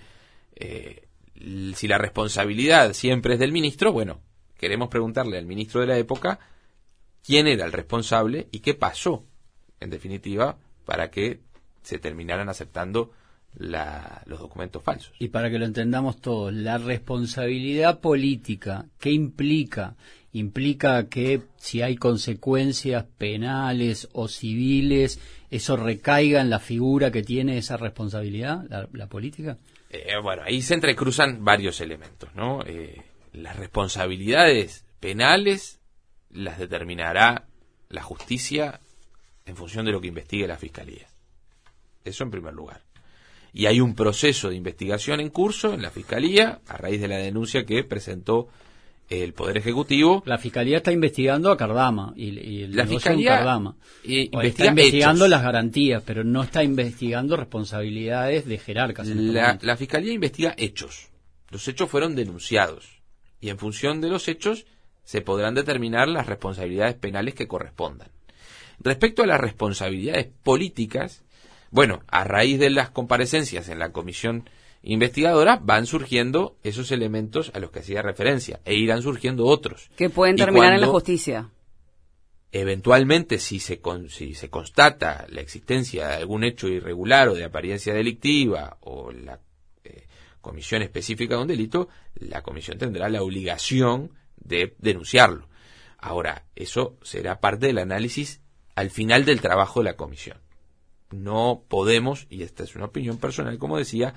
si la responsabilidad siempre es del ministro, bueno, queremos preguntarle al ministro de la época quién era el responsable y qué pasó, en definitiva, para que se terminaran aceptando los documentos falsos. Y para que lo entendamos todos, la responsabilidad política, ¿qué implica? Implica que si hay consecuencias penales o civiles, ¿eso recaiga en la figura que tiene esa responsabilidad, la política? Bueno, ahí se entrecruzan varios elementos, ¿no? Las responsabilidades penales las determinará la justicia en función de lo que investigue la Fiscalía. Eso en primer lugar. Y hay un proceso de investigación en curso en la Fiscalía a raíz de la denuncia que presentó el Poder Ejecutivo. La Fiscalía está investigando a Cardama y el la negocio Fiscalía con Cardama. Está investigando las garantías, pero no está investigando responsabilidades de jerarcas. La Fiscalía investiga hechos. Los hechos fueron denunciados. Y en función de los hechos se podrán determinar las responsabilidades penales que correspondan. Respecto a las responsabilidades políticas, bueno, a raíz de las comparecencias en la comisión investigadora van surgiendo esos elementos a los que hacía referencia e irán surgiendo otros. Que pueden terminar en la justicia. Eventualmente, si se constata la existencia de algún hecho irregular o de apariencia delictiva o la comisión específica de un delito, la comisión tendrá la obligación de denunciarlo. Ahora, eso será parte del análisis al final del trabajo de la comisión. No podemos, y esta es una opinión personal, como decía,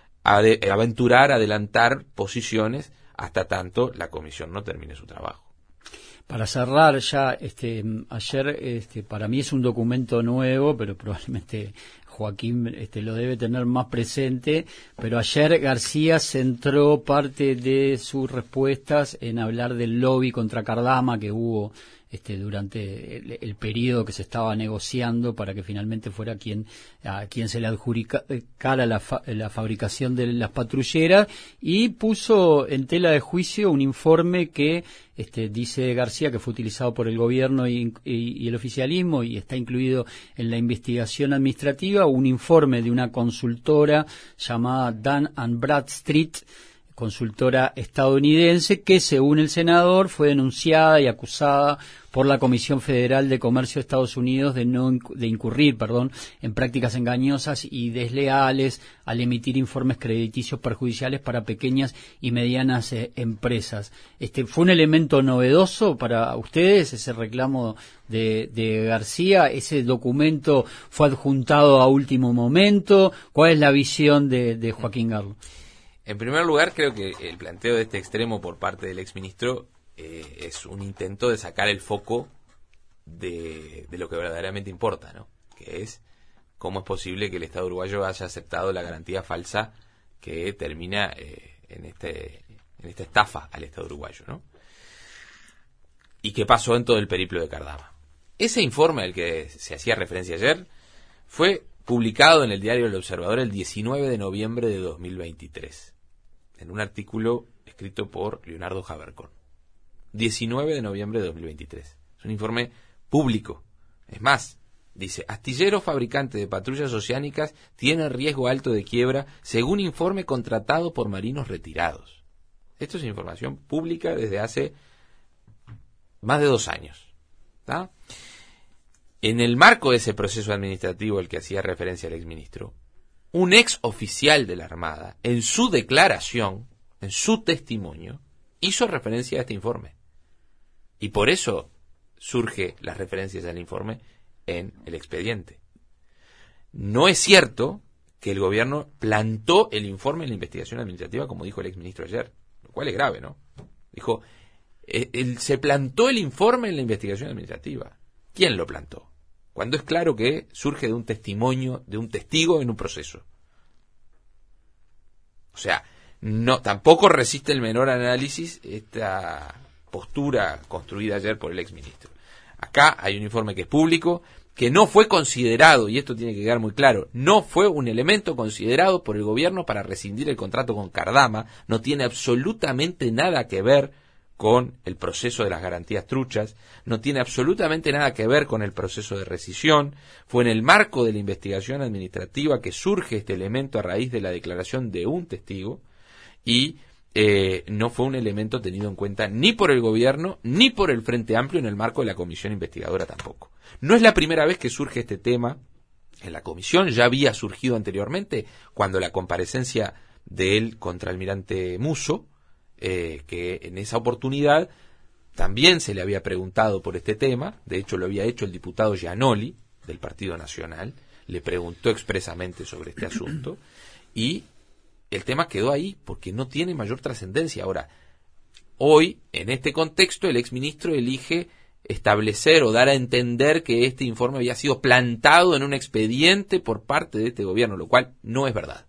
adelantar posiciones hasta tanto la comisión no termine su trabajo. Para cerrar ya, ayer para mí es un documento nuevo, pero probablemente Joaquín lo debe tener más presente, pero ayer García centró parte de sus respuestas en hablar del lobby contra Cardama que hubo durante el periodo que se estaba negociando para que finalmente fuera a quien se le adjudicara la fabricación de las patrulleras, y puso en tela de juicio un informe que dice García que fue utilizado por el gobierno y el oficialismo y está incluido en la investigación administrativa, un informe de una consultora llamada Dun & Bradstreet, consultora estadounidense, que según el senador fue denunciada y acusada por la Comisión Federal de Comercio de Estados Unidos de incurrir en prácticas engañosas y desleales al emitir informes crediticios perjudiciales para pequeñas y medianas empresas. ¿Fue un elemento novedoso para ustedes ese reclamo de García? ¿Ese documento fue adjuntado a último momento? ¿Cuál es la visión de Joaquín Garlo? En primer lugar, creo que el planteo de este extremo por parte del exministro es un intento de sacar el foco de lo que verdaderamente importa, ¿no? Que es cómo es posible que el Estado uruguayo haya aceptado la garantía falsa que termina en esta estafa al Estado uruguayo, ¿no? ¿Y qué pasó en todo el periplo de Cardama? Ese informe al que se hacía referencia ayer fue publicado en el diario El Observador el 19 de noviembre de 2023, en un artículo escrito por Leonardo Haberkorn. 19 de noviembre de 2023. Es un informe público. Es más, dice, astillero fabricante de patrullas oceánicas tiene riesgo alto de quiebra según informe contratado por marinos retirados. Esto es información pública desde hace más de 2 años. ¿Tá? En el marco de ese proceso administrativo al que hacía referencia el exministro, un ex oficial de la Armada, en su declaración, en su testimonio, hizo referencia a este informe. Y por eso surge las referencias al informe en el expediente. No es cierto que el gobierno plantó el informe en la investigación administrativa, como dijo el exministro ayer, lo cual es grave, ¿no? Dijo, se plantó el informe en la investigación administrativa. ¿Quién lo plantó? Cuando es claro que surge de un testimonio, de un testigo en un proceso. O sea, no, tampoco resiste el menor análisis esta postura construida ayer por el exministro. Acá hay un informe que es público, que no fue considerado, y esto tiene que quedar muy claro, no fue un elemento considerado por el gobierno para rescindir el contrato con Cardama, no tiene absolutamente nada que ver con el proceso de las garantías truchas, no tiene absolutamente nada que ver con el proceso de rescisión, fue en el marco de la investigación administrativa que surge este elemento a raíz de la declaración de un testigo, y no fue un elemento tenido en cuenta ni por el gobierno ni por el Frente Amplio en el marco de la comisión investigadora tampoco. No es la primera vez que surge este tema en la comisión, ya había surgido anteriormente cuando la comparecencia del contraalmirante Musso, que en esa oportunidad también se le había preguntado por este tema, de hecho lo había hecho el diputado Gianoli del Partido Nacional, le preguntó expresamente sobre este asunto y el tema quedó ahí porque no tiene mayor trascendencia. Ahora, hoy, en este contexto, el exministro elige establecer o dar a entender que este informe había sido plantado en un expediente por parte de este gobierno, lo cual no es verdad.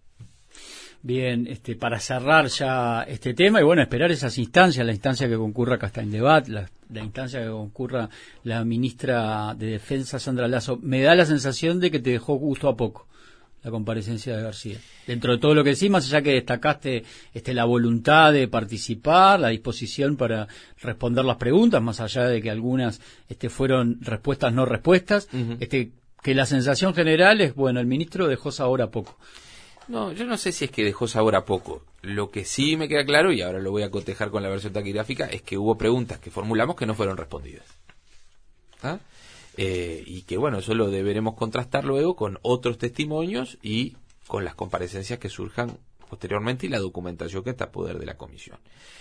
Bien, para cerrar ya este tema y bueno, esperar esas instancias, la instancia que concurra Castaing-Debat, la instancia que concurra la ministra de Defensa, Sandra Lasso. Me da la sensación de que te dejó gusto a poco la comparecencia de García. Dentro de todo lo que decís, más allá que destacaste la voluntad de participar, la disposición para responder las preguntas, más allá de que algunas fueron respuestas no respuestas, que la sensación general es, bueno, el ministro dejó sabor a poco. No, yo no sé si es que dejó sabor a poco. Lo que sí me queda claro, y ahora lo voy a cotejar con la versión taquigráfica, es que hubo preguntas que formulamos que no fueron respondidas. ¿Ah? Y que bueno, eso lo deberemos contrastar luego con otros testimonios y con las comparecencias que surjan posteriormente y la documentación que está a poder de la comisión.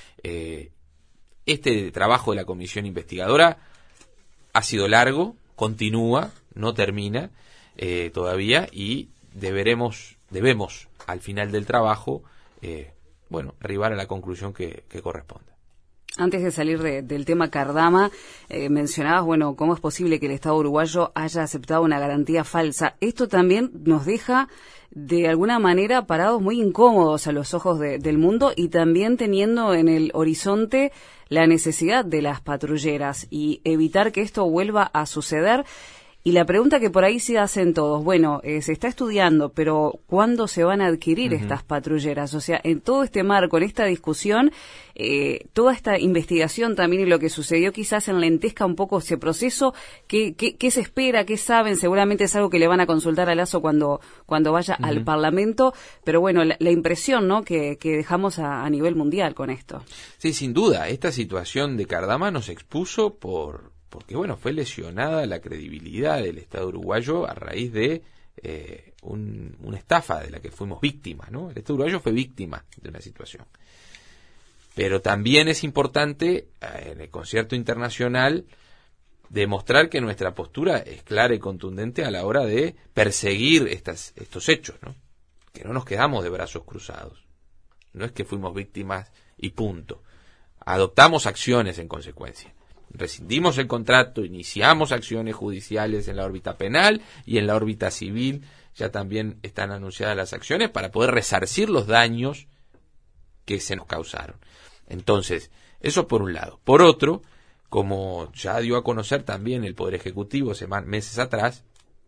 Este trabajo de la comisión investigadora ha sido largo, continúa, no termina todavía y debemos al final del trabajo arribar a la conclusión que corresponda. Antes de salir del tema Cardama, mencionabas, bueno, cómo es posible que el Estado uruguayo haya aceptado una garantía falsa. Esto también nos deja, de alguna manera, parados muy incómodos a los ojos del mundo y también teniendo en el horizonte la necesidad de las patrulleras y evitar que esto vuelva a suceder. Y la pregunta que por ahí se hacen todos, bueno, se está estudiando, pero ¿cuándo se van a adquirir estas patrulleras? O sea, en todo este marco, en esta discusión, toda esta investigación también y lo que sucedió quizás enlentezca un poco ese proceso. ¿Qué se espera? ¿Qué saben? Seguramente es algo que le van a consultar a Lasso cuando vaya al Parlamento, pero bueno, la impresión, ¿no?, que dejamos a nivel mundial con esto. Sí, sin duda, esta situación de Cardama nos expuso porque bueno, fue lesionada la credibilidad del Estado uruguayo a raíz de una estafa de la que fuimos víctimas, ¿no? El Estado uruguayo fue víctima de una situación. Pero también es importante, en el concierto internacional, demostrar que nuestra postura es clara y contundente a la hora de perseguir estos hechos, ¿no? Que no nos quedamos de brazos cruzados. No es que fuimos víctimas y punto. Adoptamos acciones en consecuencia. Rescindimos el contrato, iniciamos acciones judiciales en la órbita penal y en la órbita civil ya también están anunciadas las acciones para poder resarcir los daños que se nos causaron. Entonces, eso por un lado. Por otro, como ya dio a conocer también el Poder Ejecutivo meses atrás,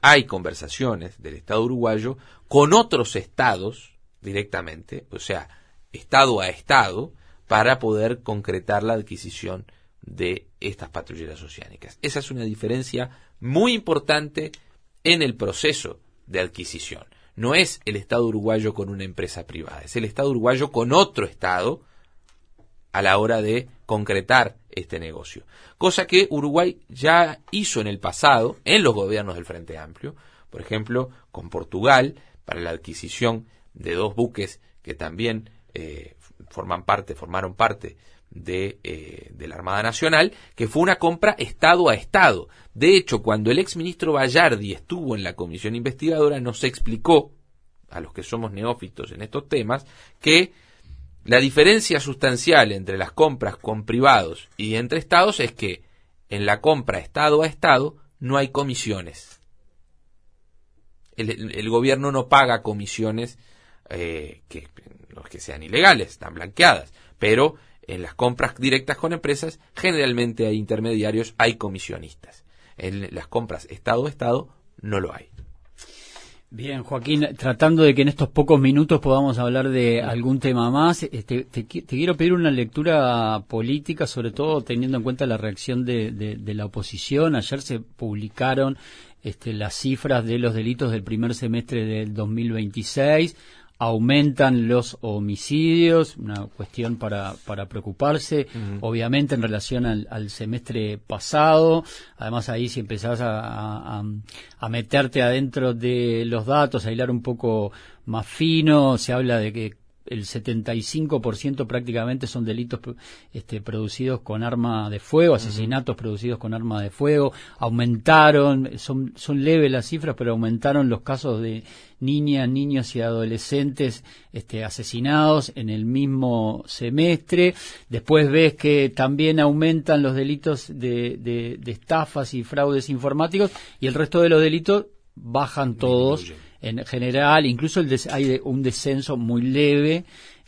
hay conversaciones del Estado uruguayo con otros estados directamente, o sea, estado a estado, para poder concretar la adquisición de estas patrulleras oceánicas. Esa es una diferencia muy importante en el proceso de adquisición. No es el Estado uruguayo con una empresa privada, es el Estado uruguayo con otro Estado a la hora de concretar este negocio. Cosa que Uruguay ya hizo en el pasado, en los gobiernos del Frente Amplio, por ejemplo, con Portugal, para la adquisición de 2 buques que también formaron parte de la Armada Nacional, que fue una compra Estado a Estado. De hecho, cuando el exministro Bayardi estuvo en la comisión investigadora, nos explicó, a los que somos neófitos en estos temas, que la diferencia sustancial entre las compras con privados y entre estados es que en la compra Estado a Estado no hay comisiones. El gobierno no paga comisiones que sean ilegales, están blanqueadas, pero en las compras directas con empresas generalmente hay intermediarios, hay comisionistas. En las compras Estado a Estado no lo hay. Bien, Joaquín, tratando de que en estos pocos minutos podamos hablar de algún tema más, te quiero pedir una lectura política, sobre todo teniendo en cuenta la reacción de la oposición. Ayer se publicaron las cifras de los delitos del primer semestre del 2026. Aumentan los homicidios, una cuestión para preocuparse, obviamente en relación al semestre pasado. Además, ahí si empezás a meterte adentro de los datos, a hilar un poco más fino, se habla de que el 75% prácticamente son delitos producidos con arma de fuego, asesinatos producidos con arma de fuego. Aumentaron, son leves las cifras, pero aumentaron los casos de niñas, niños y adolescentes asesinados en el mismo semestre. Después ves que también aumentan los delitos de estafas y fraudes informáticos, y el resto de los delitos bajan todos en general. Incluso hay un descenso muy leve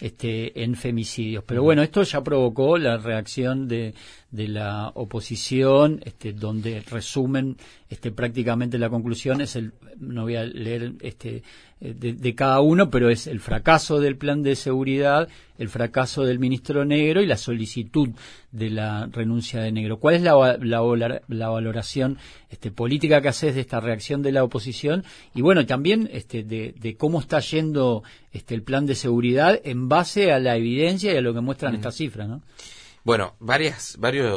en femicidios. Pero bueno, esto ya provocó la reacción de la oposición, donde resumen prácticamente la conclusión es no voy a leer de cada uno, pero es el fracaso del plan de seguridad, el fracaso del ministro Negro y la solicitud de la renuncia de Negro. ¿Cuál es la valoración política que haces de esta reacción de la oposición? Y bueno, también de cómo está yendo el plan de seguridad en base a la evidencia y a lo que muestran estas cifras, ¿no? Bueno, varios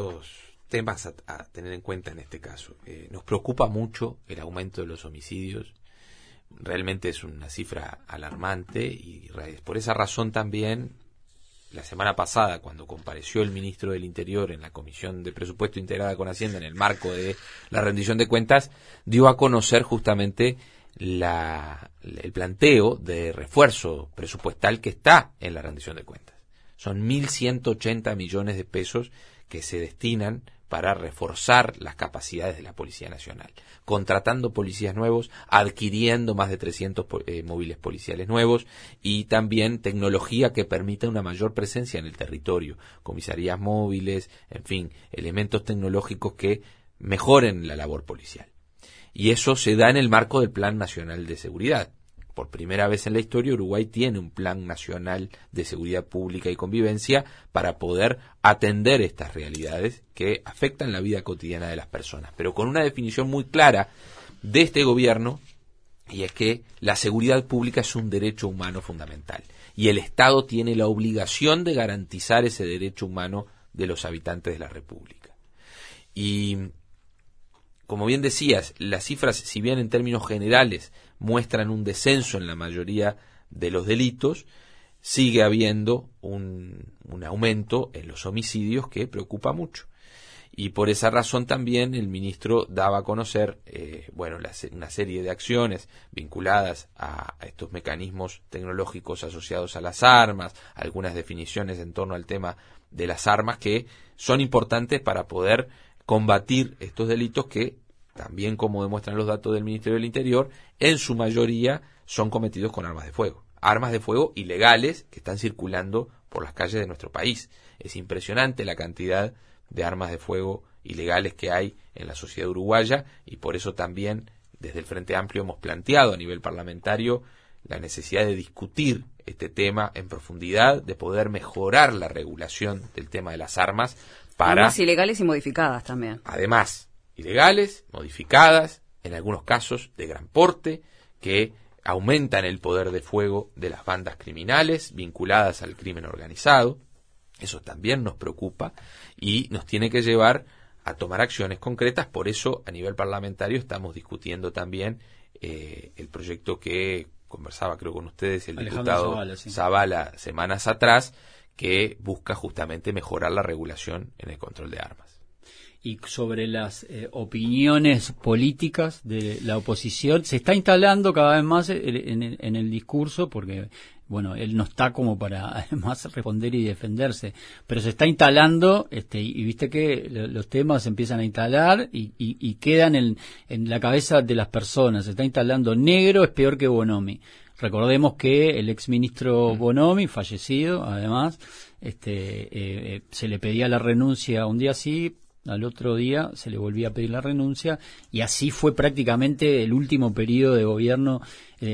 temas a tener en cuenta en este caso. Nos preocupa mucho el aumento de los homicidios. Realmente es una cifra alarmante y por esa razón también la semana pasada, cuando compareció el ministro del Interior en la Comisión de Presupuesto integrada con Hacienda en el marco de la rendición de cuentas, dio a conocer justamente el planteo de refuerzo presupuestal que está en la rendición de cuentas. Son 1.180 millones de pesos que se destinan para reforzar las capacidades de la Policía Nacional, contratando policías nuevos, adquiriendo más de 300 móviles policiales nuevos y también tecnología que permita una mayor presencia en el territorio, comisarías móviles, en fin, elementos tecnológicos que mejoren la labor policial. Y eso se da en el marco del Plan Nacional de Seguridad. Por primera vez en la historia, Uruguay tiene un Plan Nacional de Seguridad Pública y Convivencia para poder atender estas realidades que afectan la vida cotidiana de las personas, pero con una definición muy clara de este gobierno, y es que la seguridad pública es un derecho humano fundamental, y el Estado tiene la obligación de garantizar ese derecho humano de los habitantes de la República. Y como bien decías, las cifras, si bien en términos generales muestran un descenso en la mayoría de los delitos, sigue habiendo un aumento en los homicidios que preocupa mucho. Y por esa razón también el ministro daba a conocer una serie de acciones vinculadas a estos mecanismos tecnológicos asociados a las armas, algunas definiciones en torno al tema de las armas que son importantes para poder combatir estos delitos que, también como demuestran los datos del Ministerio del Interior, en su mayoría son cometidos con armas de fuego ilegales que están circulando por las calles de nuestro país. Es impresionante la cantidad de armas de fuego ilegales que hay en la sociedad uruguaya, y por eso también desde el Frente Amplio hemos planteado a nivel parlamentario la necesidad de discutir este tema en profundidad, de poder mejorar la regulación del tema de las armas para... Armas ilegales y modificadas también. Además, ilegales, modificadas, en algunos casos de gran porte, que aumentan el poder de fuego de las bandas criminales vinculadas al crimen organizado. Eso también nos preocupa y nos tiene que llevar a tomar acciones concretas. Por eso, a nivel parlamentario, estamos discutiendo también el proyecto que conversaba, creo, con ustedes, el diputado Zavala semanas atrás, que busca justamente mejorar la regulación en el control de armas. Y sobre las opiniones políticas de la oposición, se está instalando cada vez más en el discurso, porque, bueno, él no está como para además responder y defenderse, pero se está instalando, y viste que los temas se empiezan a instalar y quedan en la cabeza de las personas. Se está instalando: negro es peor que Bonomi. Recordemos que el exministro Bonomi, fallecido además, se le pedía la renuncia un día sí, al otro día se le volvía a pedir la renuncia, y así fue prácticamente el último periodo de gobierno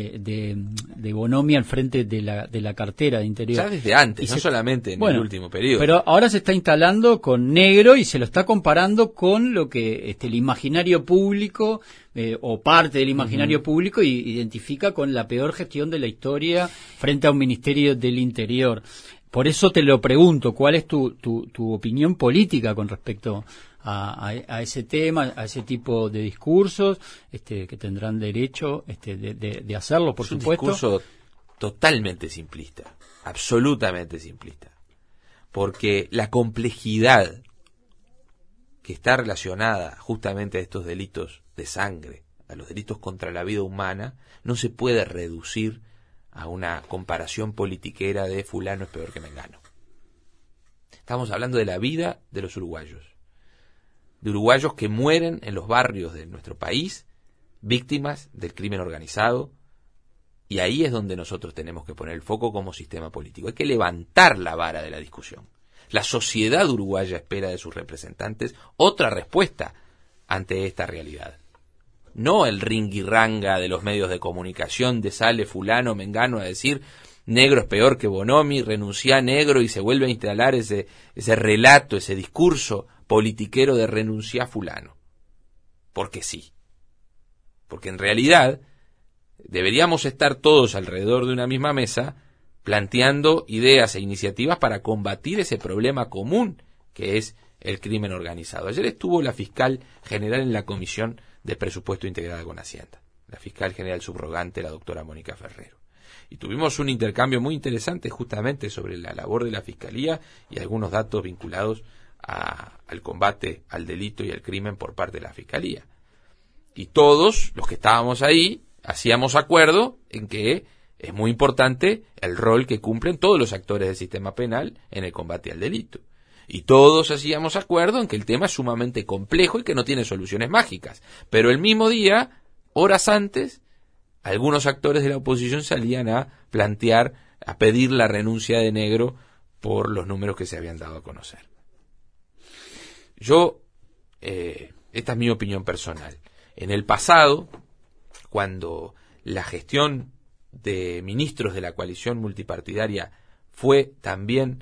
de Bonomi al frente de la cartera de Interior. Ya desde antes, no solamente en el último periodo. Pero ahora se está instalando con negro y se lo está comparando con lo que el imaginario público, o parte del imaginario público, identifica con la peor gestión de la historia frente a un Ministerio del Interior. Por eso te lo pregunto, ¿cuál es tu opinión política con respecto a ese tema, a ese tipo de discursos, que tendrán derecho de hacerlo, por supuesto? Es un discurso totalmente simplista, absolutamente simplista, porque la complejidad que está relacionada justamente a estos delitos de sangre, a los delitos contra la vida humana, no se puede reducir a una comparación politiquera de fulano es peor que mengano. Estamos hablando de la vida de los uruguayos, de uruguayos que mueren en los barrios de nuestro país, víctimas del crimen organizado, y ahí es donde nosotros tenemos que poner el foco como sistema político. Hay que levantar la vara de la discusión. La sociedad uruguaya espera de sus representantes otra respuesta ante esta realidad. No el ringirranga de los medios de comunicación de sale fulano, mengano a decir negro es peor que Bonomi, renuncia negro, y se vuelve a instalar ese relato, ese discurso politiquero de renuncia fulano. Porque sí. Porque en realidad deberíamos estar todos alrededor de una misma mesa planteando ideas e iniciativas para combatir ese problema común que es el crimen organizado. Ayer estuvo la fiscal general en la Comisión de Presupuesto integrada con Hacienda, la fiscal general subrogante, la doctora Mónica Ferrero. Y tuvimos un intercambio muy interesante justamente sobre la labor de la Fiscalía y algunos datos vinculados al combate al delito y al crimen por parte de la Fiscalía. Y todos los que estábamos ahí hacíamos acuerdo en que es muy importante el rol que cumplen todos los actores del sistema penal en el combate al delito. Y todos hacíamos acuerdo en que el tema es sumamente complejo y que no tiene soluciones mágicas. Pero el mismo día, horas antes, algunos actores de la oposición salían a plantear, a pedir la renuncia de negro por los números que se habían dado a conocer. Yo, esta es mi opinión personal. En el pasado, cuando la gestión de ministros de la coalición multipartidaria fue también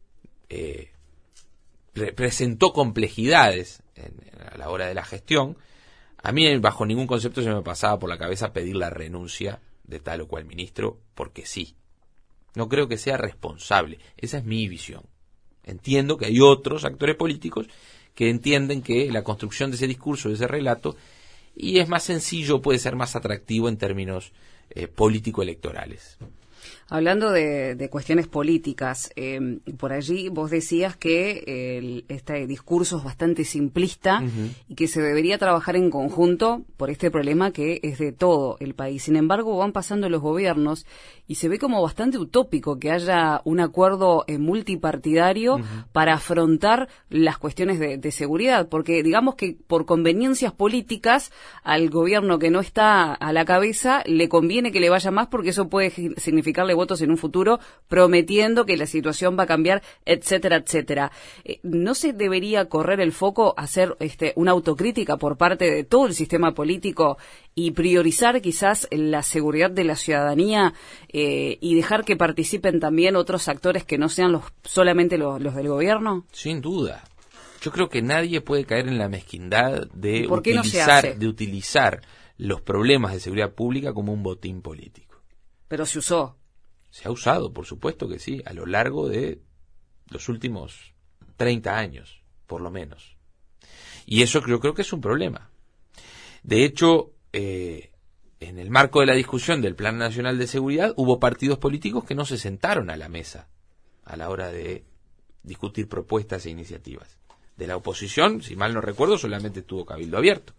presentó complejidades a la hora de la gestión, a mí bajo ningún concepto se me pasaba por la cabeza pedir la renuncia de tal o cual ministro, porque sí. No creo que sea responsable. Esa es mi visión. Entiendo que hay otros actores políticos que entienden que la construcción de ese discurso, de ese relato, y es más sencillo, puede ser más atractivo en términos político-electorales. Hablando de cuestiones políticas, por allí vos decías que este discurso es bastante simplista y que se debería trabajar en conjunto por este problema que es de todo el país. Sin embargo, van pasando los gobiernos y se ve como bastante utópico que haya un acuerdo multipartidario para afrontar las cuestiones de seguridad, porque digamos que por conveniencias políticas al gobierno que no está a la cabeza le conviene que le vaya más porque eso puede significarle votos en un futuro, prometiendo que la situación va a cambiar, etcétera, etcétera. ¿No se debería correr el foco a hacer una autocrítica por parte de todo el sistema político y priorizar quizás la seguridad de la ciudadanía y dejar que participen también otros actores que no sean solamente los del gobierno? Sin duda. Yo creo que nadie puede caer en la mezquindad de utilizar los problemas de seguridad pública como un botín político. Pero se usó. Se ha usado, por supuesto que sí, a lo largo de los últimos 30 años, por lo menos. Y eso yo creo que es un problema. De hecho, en el marco de la discusión del Plan Nacional de Seguridad, hubo partidos políticos que no se sentaron a la mesa a la hora de discutir propuestas e iniciativas. De la oposición, si mal no recuerdo, solamente estuvo Cabildo Abierto.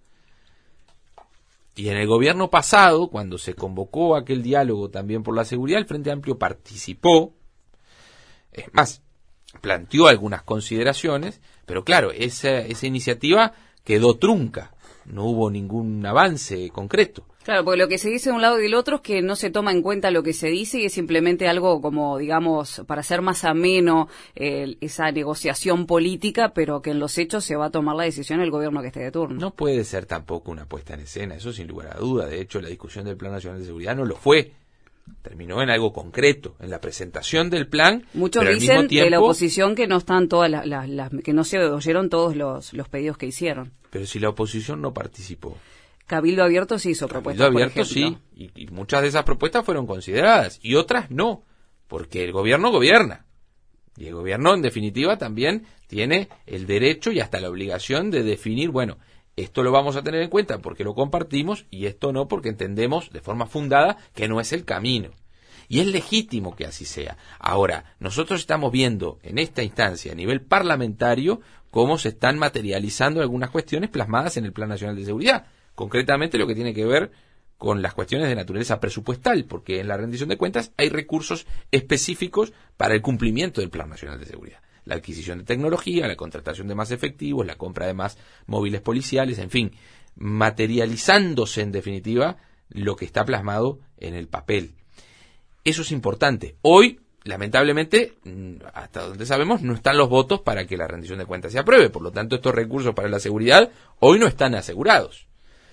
Y en el gobierno pasado, cuando se convocó aquel diálogo también por la seguridad, el Frente Amplio participó, es más, planteó algunas consideraciones, pero claro, esa iniciativa quedó trunca, no hubo ningún avance concreto. Claro, porque lo que se dice de un lado y del otro es que no se toma en cuenta lo que se dice y es simplemente algo como, digamos, para hacer más ameno esa negociación política, pero que en los hechos se va a tomar la decisión el gobierno que esté de turno. No puede ser tampoco una puesta en escena, eso sin lugar a duda. De hecho, la discusión del Plan Nacional de Seguridad no lo fue. Terminó en algo concreto, en la presentación del plan. Muchos pero dicen al mismo tiempo, de la oposición que no están todas que no se oyeron todos los pedidos que hicieron. Pero si la oposición no participó. Cabildo Abierto sí hizo propuestas, Cabildo Abierto sí, y muchas de esas propuestas fueron consideradas, y otras no, porque el gobierno gobierna. Y el gobierno, en definitiva, también tiene el derecho y hasta la obligación de definir, bueno, esto lo vamos a tener en cuenta porque lo compartimos, y esto no porque entendemos de forma fundada que no es el camino. Y es legítimo que así sea. Ahora, nosotros estamos viendo en esta instancia, a nivel parlamentario, cómo se están materializando algunas cuestiones plasmadas en el Plan Nacional de Seguridad. Concretamente lo que tiene que ver con las cuestiones de naturaleza presupuestal, porque en la rendición de cuentas hay recursos específicos para el cumplimiento del Plan Nacional de Seguridad. La adquisición de tecnología, la contratación de más efectivos, la compra de más móviles policiales, en fin, materializándose en definitiva lo que está plasmado en el papel. Eso es importante. Hoy, lamentablemente, hasta donde sabemos, no están los votos para que la rendición de cuentas se apruebe. Por lo tanto, estos recursos para la seguridad hoy no están asegurados.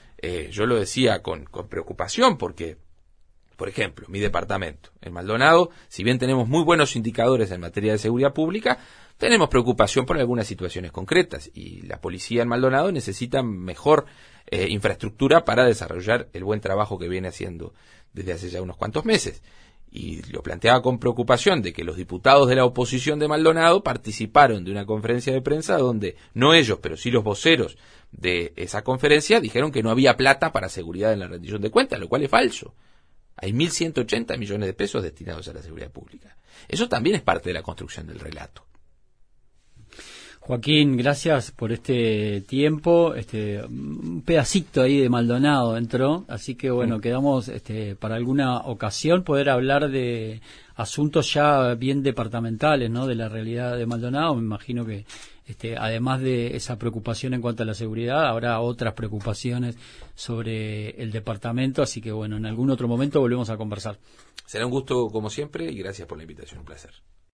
Yo lo decía con preocupación porque, por ejemplo, mi departamento, en Maldonado, si bien tenemos muy buenos indicadores en materia de seguridad pública, tenemos preocupación por algunas situaciones concretas y la policía en Maldonado necesita mejor infraestructura para desarrollar el buen trabajo que viene haciendo desde hace ya unos cuantos meses. Y lo planteaba con preocupación de que los diputados de la oposición de Maldonado participaron de una conferencia de prensa donde, no ellos, pero sí los voceros de esa conferencia, dijeron que no había plata para seguridad en la rendición de cuentas, lo cual es falso. Hay 1.180 millones de pesos destinados a la seguridad pública. Eso también es parte de la construcción del relato. Joaquín, gracias por este tiempo, un pedacito ahí de Maldonado entró, así que bueno, quedamos para alguna ocasión poder hablar de asuntos ya bien departamentales, ¿no? De la realidad de Maldonado. Me imagino que además de esa preocupación en cuanto a la seguridad, habrá otras preocupaciones sobre el departamento, así que bueno, en algún otro momento volvemos a conversar. Será un gusto como siempre y gracias por la invitación, un placer.